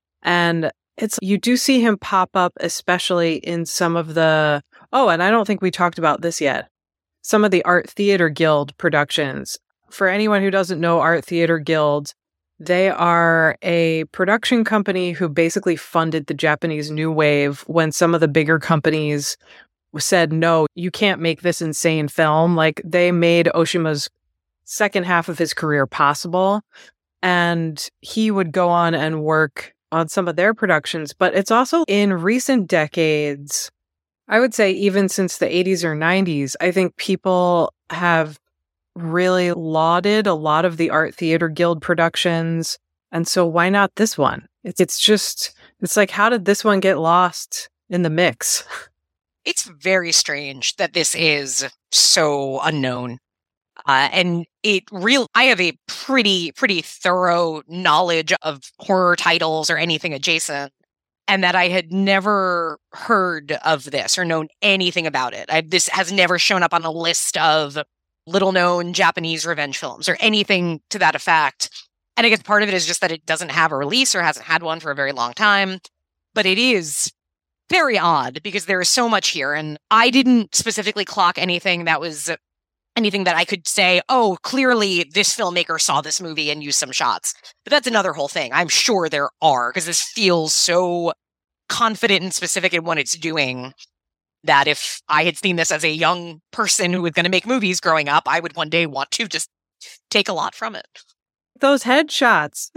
And it's, you do see him pop up, especially in some of the, oh, and I don't think we talked about this yet, some of the Art Theater Guild productions. For anyone who doesn't know Art Theater Guild, they are a production company who basically funded the Japanese New Wave when some of the bigger companies said, no, you can't make this insane film. Like, they made Oshima's second half of his career possible. And he would go on and work on some of their productions. But it's also in recent decades, I would say even since the eighties or nineties, I think people have really lauded a lot of the Art Theater Guild productions. And so why not this one? It's, it's just, it's like, how did this one get lost in the mix? It's very strange that this is so unknown. Uh, and it real, I have a pretty, pretty thorough knowledge of horror titles or anything adjacent, and that I had never heard of this or known anything about it. I, this has never shown up on a list of little-known Japanese revenge films or anything to that effect. And I guess part of it is just that it doesn't have a release or hasn't had one for a very long time. But it is very odd because there is so much here, and I didn't specifically clock anything that was anything that I could say, oh, clearly this filmmaker saw this movie and used some shots. But that's another whole thing. I'm sure there are, because this feels so confident and specific in what it's doing that if I had seen this as a young person who was going to make movies growing up, I would one day want to just take a lot from it. Those headshots.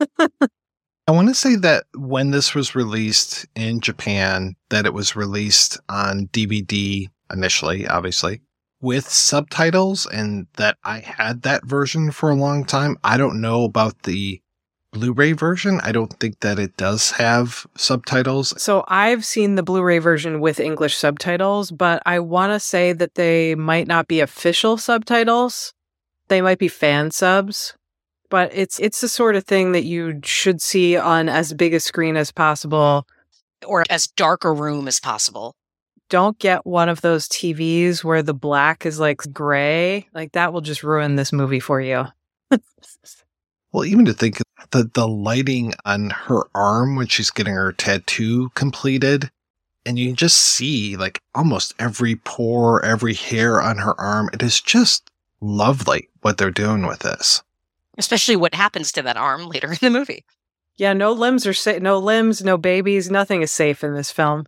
I want to say that when this was released in Japan, that it was released on D V D initially, obviously, with subtitles, and that I had that version for a long time. I don't know about the Blu-ray version. I don't think that it does have subtitles. So I've seen the Blu-ray version with English subtitles, but I want to say that they might not be official subtitles. They might be fan subs, but it's it's the sort of thing that you should see on as big a screen as possible. Or as dark a room as possible. Don't get one of those T Vs where the black is like gray. Like, that will just ruin this movie for you. Well, even to think that the lighting on her arm when she's getting her tattoo completed, and you can just see like almost every pore, every hair on her arm. It is just lovely what they're doing with this. Especially what happens to that arm later in the movie. Yeah, no limbs are safe. No limbs, no babies. Nothing is safe in this film.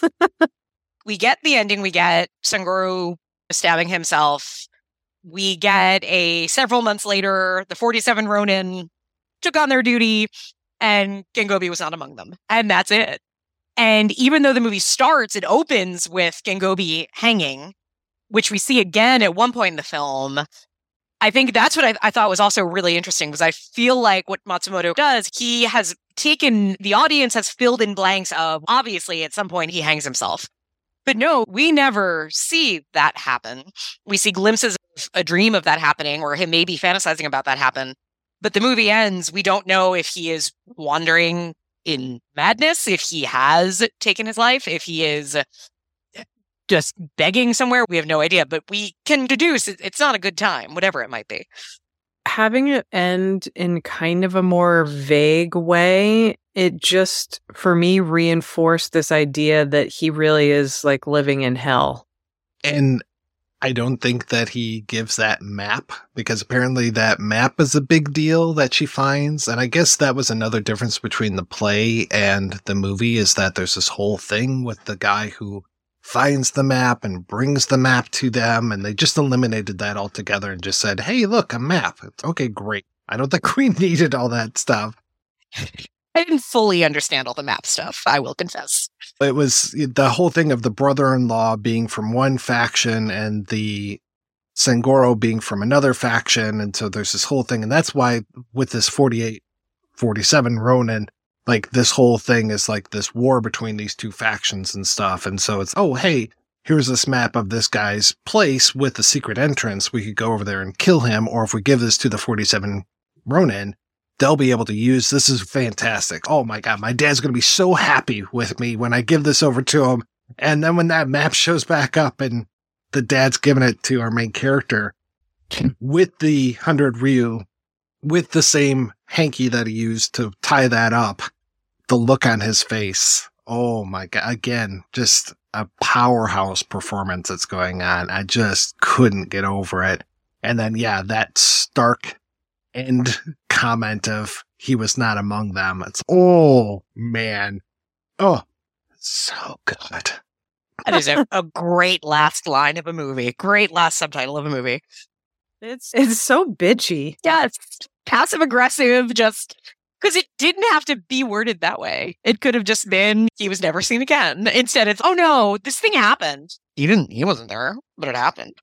We get the ending. We get Sangoro stabbing himself. We get a several months later, the forty-seven Ronin took on their duty, and Gengobi was not among them. And that's it. And even though the movie starts, it opens with Gengobi hanging, which we see again at one point in the film. I think that's what I, I thought was also really interesting, because I feel like what Matsumoto does, he has taken, the audience has filled in blanks of, obviously, at some point he hangs himself. But no, we never see that happen. We see glimpses of a dream of that happening, or him maybe fantasizing about that happen. But the movie ends, we don't know if he is wandering in madness, if he has taken his life, if he is just begging somewhere. We have no idea, but we can deduce it's not a good time, whatever it might be. Having it end in kind of a more vague way, it just, for me, reinforced this idea that he really is like living in hell. And I don't think that he gives that map, because apparently that map is a big deal that she finds. And I guess that was another difference between the play and the movie, is that there's this whole thing with the guy who finds the map and brings the map to them, and they just eliminated that altogether and just said, hey, look, a map. It's okay, great. I don't think we needed all that stuff. I didn't fully understand all the map stuff, I will confess. It was the whole thing of the brother-in-law being from one faction and the Sangoro being from another faction, and so there's this whole thing, and that's why with this forty-eight, forty-seven Ronin, like, this whole thing is like this war between these two factions and stuff. And so it's, oh, hey, here's this map of this guy's place with the secret entrance. We could go over there and kill him. Or if we give this to the forty-seven Ronin, they'll be able to use, this is fantastic. Oh my God, my dad's going to be so happy with me when I give this over to him. And then when that map shows back up and the dad's giving it to our main character with the one hundred Ryu, with the same hanky that he used to tie that up, the look on his face. Oh my God. Again, just a powerhouse performance that's going on. I just couldn't get over it. And then, yeah, that stark end comment of he was not among them. It's, oh man. Oh, so good. That is a, a great last line of a movie. Great last subtitle of a movie. It's it's so bitchy. Yeah, it's passive aggressive, just because it didn't have to be worded that way. It could have just been, he was never seen again. Instead, it's, oh no, this thing happened. He didn't, he wasn't there, but it happened.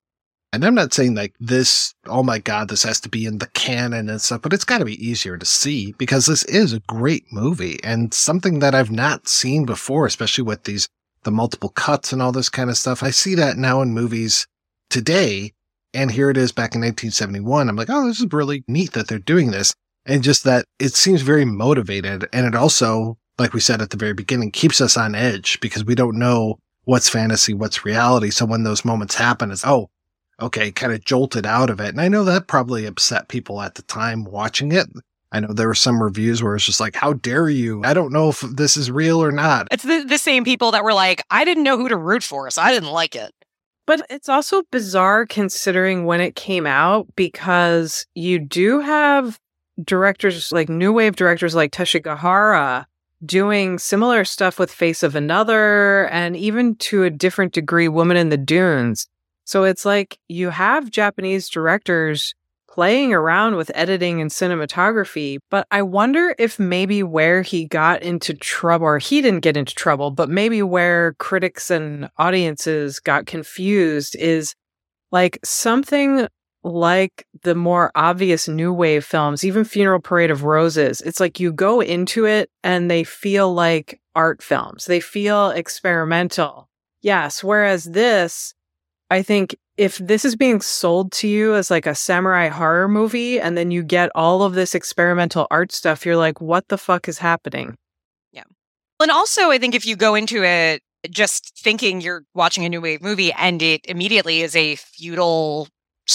And I'm not saying like this, oh my God, this has to be in the canon and stuff, but it's got to be easier to see because this is a great movie and something that I've not seen before, especially with these, the multiple cuts and all this kind of stuff. I see that now in movies today, and here it is back in nineteen seventy-one. I'm like, oh, this is really neat that they're doing this. And just that it seems very motivated. And it also, like we said at the very beginning, keeps us on edge because we don't know what's fantasy, what's reality. So when those moments happen, it's, oh, okay, kind of jolted out of it. And I know that probably upset people at the time watching it. I know there were some reviews where it's just like, how dare you? I don't know if this is real or not. It's the, the same people that were like, I didn't know who to root for, so I didn't like it. But it's also bizarre considering when it came out because you do have directors like new wave directors like Teshigahara doing similar stuff with Face of Another and even to a different degree Woman in the Dunes. So it's like you have Japanese directors playing around with editing and cinematography, but I wonder if maybe where he got into trouble, or he didn't get into trouble, but maybe where critics and audiences got confused is like something like the more obvious new wave films, even Funeral Parade of Roses. It's like you go into it and they feel like art films. They feel experimental. Yes, whereas this, I think if this is being sold to you as like a samurai horror movie and then you get all of this experimental art stuff, you're like, what the fuck is happening? Yeah. And also, I think if you go into it just thinking you're watching a new wave movie and it immediately is a feudal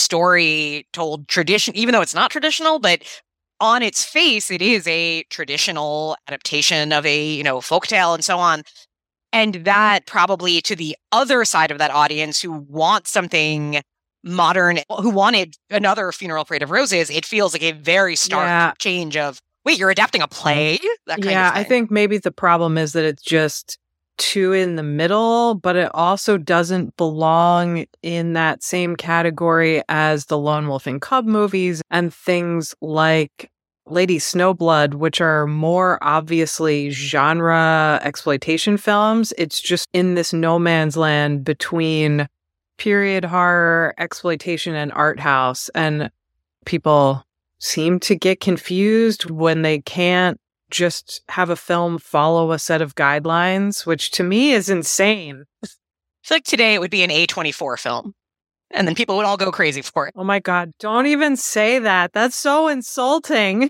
story told tradition, even though it's not traditional, but on its face, it is a traditional adaptation of a, you know, folktale and so on. And that probably to the other side of that audience who want something modern, who wanted another Funeral Parade of Roses, it feels like a very stark Yeah. change of, wait, you're adapting a play? That kind yeah, of thing. I think maybe the problem is that it's just too in the middle, but it also doesn't belong in that same category as the Lone Wolf and Cub movies and things like Lady Snowblood, which are more obviously genre exploitation films. It's just in this no man's land between period horror, exploitation, and art house. And people seem to get confused when they can't just have a film follow a set of guidelines, which to me is insane. I feel like today it would be an A twenty-four film. And then people would all go crazy for it. Oh my God, don't even say that. That's so insulting.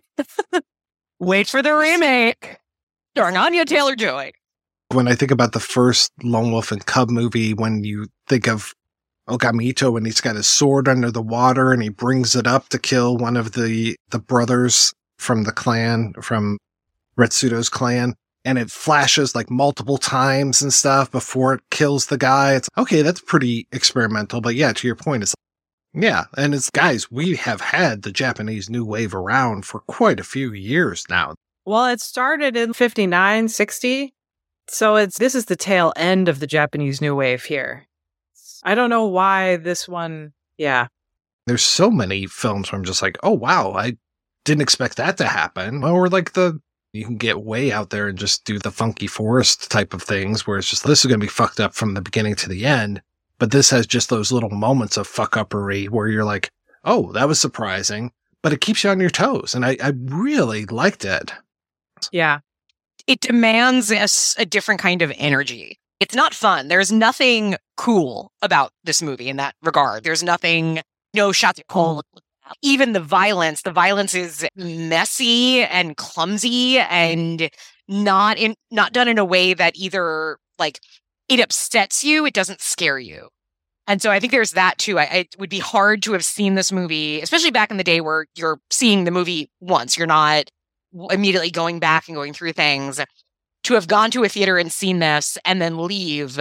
Wait for the remake. Starring Anya Taylor-Joy. When I think about the first Lone Wolf and Cub movie, when you think of Okamito and he's got his sword under the water and he brings it up to kill one of the, the brothers from the clan, from Retsudo's clan, and it flashes like multiple times and stuff before it kills the guy. It's okay, that's pretty experimental, but yeah, to your point, it's yeah, and it's guys, we have had the Japanese new wave around for quite a few years now. Well, it started in fifty-nine, sixty. So it's this is the tail end of the Japanese new wave here. I don't know why this one, yeah. There's so many films where I'm just like, oh wow, I didn't expect that to happen. Or like the you can get way out there and just do the funky forest type of things where it's just, this is going to be fucked up from the beginning to the end. But this has just those little moments of fuck uppery where you're like, oh, that was surprising, but it keeps you on your toes. And I, I really liked it. Yeah. It demands a, s- a different kind of energy. It's not fun. There's nothing cool about this movie in that regard. There's nothing, no shots at cold. Even the violence, the violence is messy and clumsy and not in not done in a way that either like it upsets you, it doesn't scare you. And so I think there's that too. I, it would be hard to have seen this movie, especially back in the day where you're seeing the movie once. You're not immediately going back and going through things. To have gone to a theater and seen this and then leave,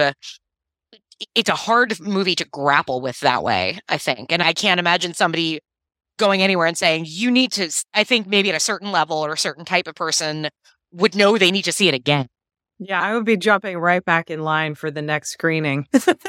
it's a hard movie to grapple with that way, I think. And I can't imagine somebody going anywhere and saying, you need to, I think maybe at a certain level or a certain type of person would know they need to see it again. Yeah, I would be jumping right back in line for the next screening.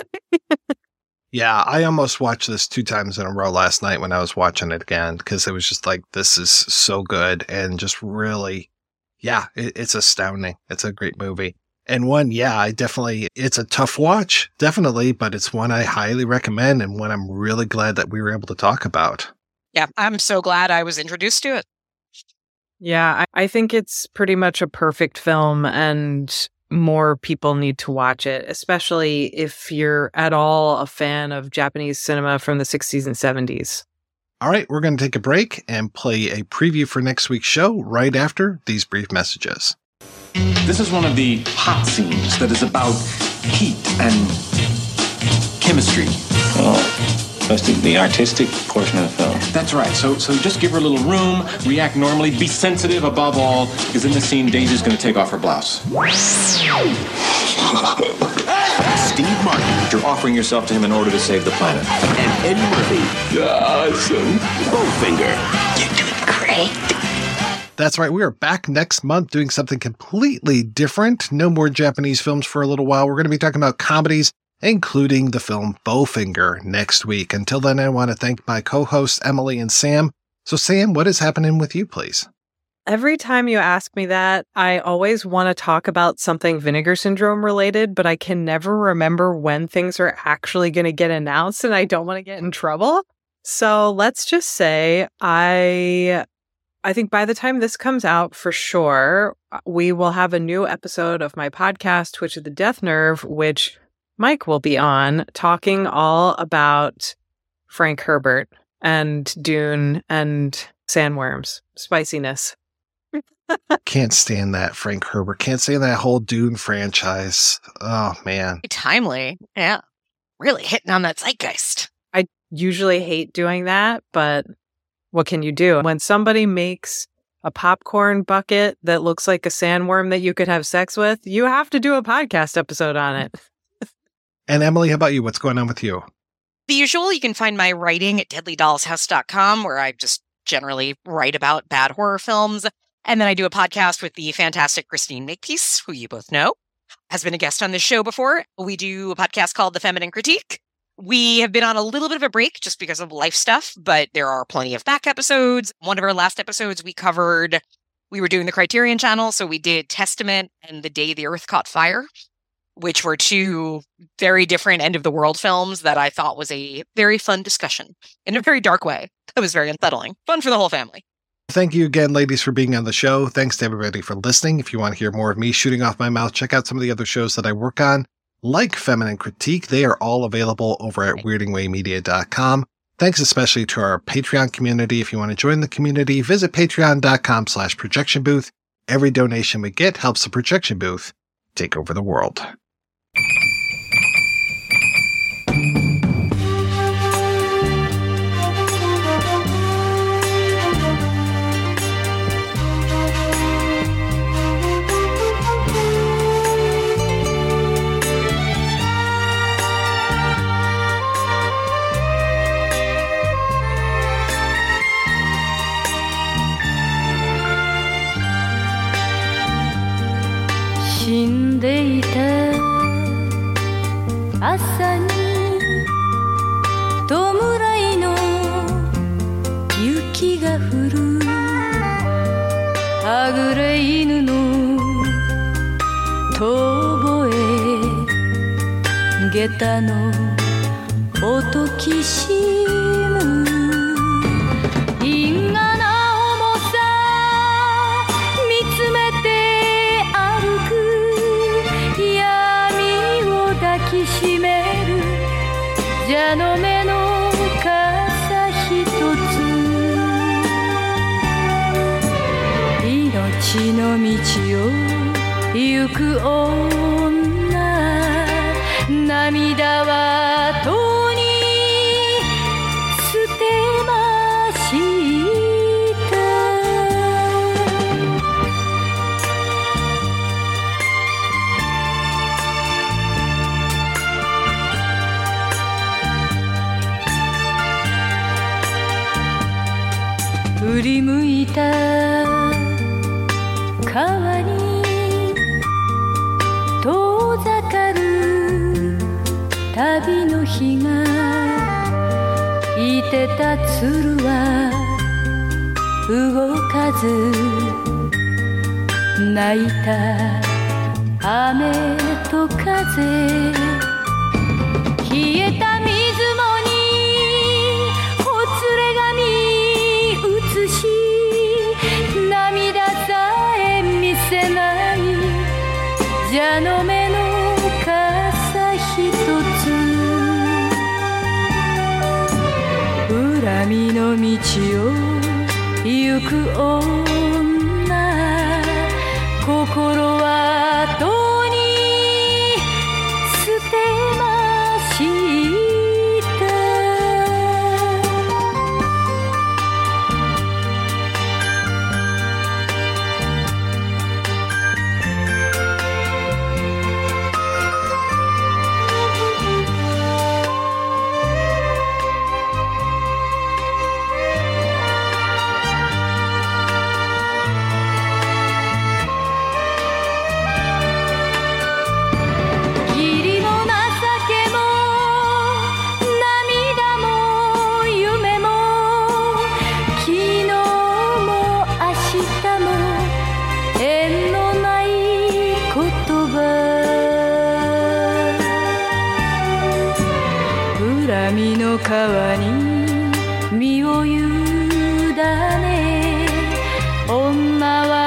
Yeah, I almost watched this two times in a row last night when I was watching it again, because it was just like, this is so good and just really, yeah, it, it's astounding. It's a great movie. And one, yeah, I definitely, it's a tough watch, definitely, but it's one I highly recommend and one I'm really glad that we were able to talk about. Yeah, I'm so glad I was introduced to it. Yeah, I, I think it's pretty much a perfect film, and more people need to watch it, especially if you're at all a fan of Japanese cinema from the sixties and seventies. All right, we're going to take a break and play a preview for next week's show right after these brief messages. This is one of the hot scenes that is about heat and chemistry. Oh. That's the, the artistic portion of the film. That's right. So so just give her a little room, react normally, be sensitive above all, because in this scene, Daisy's going to take off her blouse. Steve Martin, you're offering yourself to him in order to save the planet. And Eddie Murphy. Awesome. Bowfinger. You're doing great. That's right. We are back next month doing something completely different. No more Japanese films for a little while. We're going to be talking about comedies, including the film Bowfinger next week. Until then, I want to thank my co-hosts, Emily and Sam. So, Sam, what is happening with you, please? Every time you ask me that, I always want to talk about something Vinegar Syndrome related, but I can never remember when things are actually going to get announced, and I don't want to get in trouble. So let's just say I... I think by the time this comes out, for sure, we will have a new episode of my podcast, Twitch of the Death Nerve, which Mike will be on, talking all about Frank Herbert and Dune and sandworms, spiciness. Can't stand that Frank Herbert. Can't stand that whole Dune franchise. Oh, man. Timely. Yeah. Really hitting on that zeitgeist. I usually hate doing that, but what can you do? When somebody makes a popcorn bucket that looks like a sandworm that you could have sex with, you have to do a podcast episode on it. And Emily, how about you? What's going on with you? The usual, you can find my writing at deadly dolls house dot com, where I just generally write about bad horror films. And then I do a podcast with the fantastic Christine Makepeace, who you both know, has been a guest on this show before. We do a podcast called The Feminine Critique. We have been on a little bit of a break just because of life stuff, but there are plenty of back episodes. One of our last episodes we covered, we were doing the Criterion Channel, so we did Testament and The Day the Earth Caught Fire, which were two very different end-of-the-world films that I thought was a very fun discussion in a very dark way. It was very unsettling. Fun for the whole family. Thank you again, ladies, for being on the show. Thanks to everybody for listening. If you want to hear more of me shooting off my mouth, check out some of the other shows that I work on, like Feminine Critique. They are all available over at weirding way media dot com. Thanks especially to our Patreon community. If you want to join the community, visit patreon dot com slash projection booth. Every donation we get helps the projection booth take over the world. 旅の日がいてた鶴は動かず泣いた雨と風冷えた水もにほつれ髪映し涙さえ見せない蛇の目の傘ひとつ恨みの道を行く女心はどうに捨てました川に身を委ね女は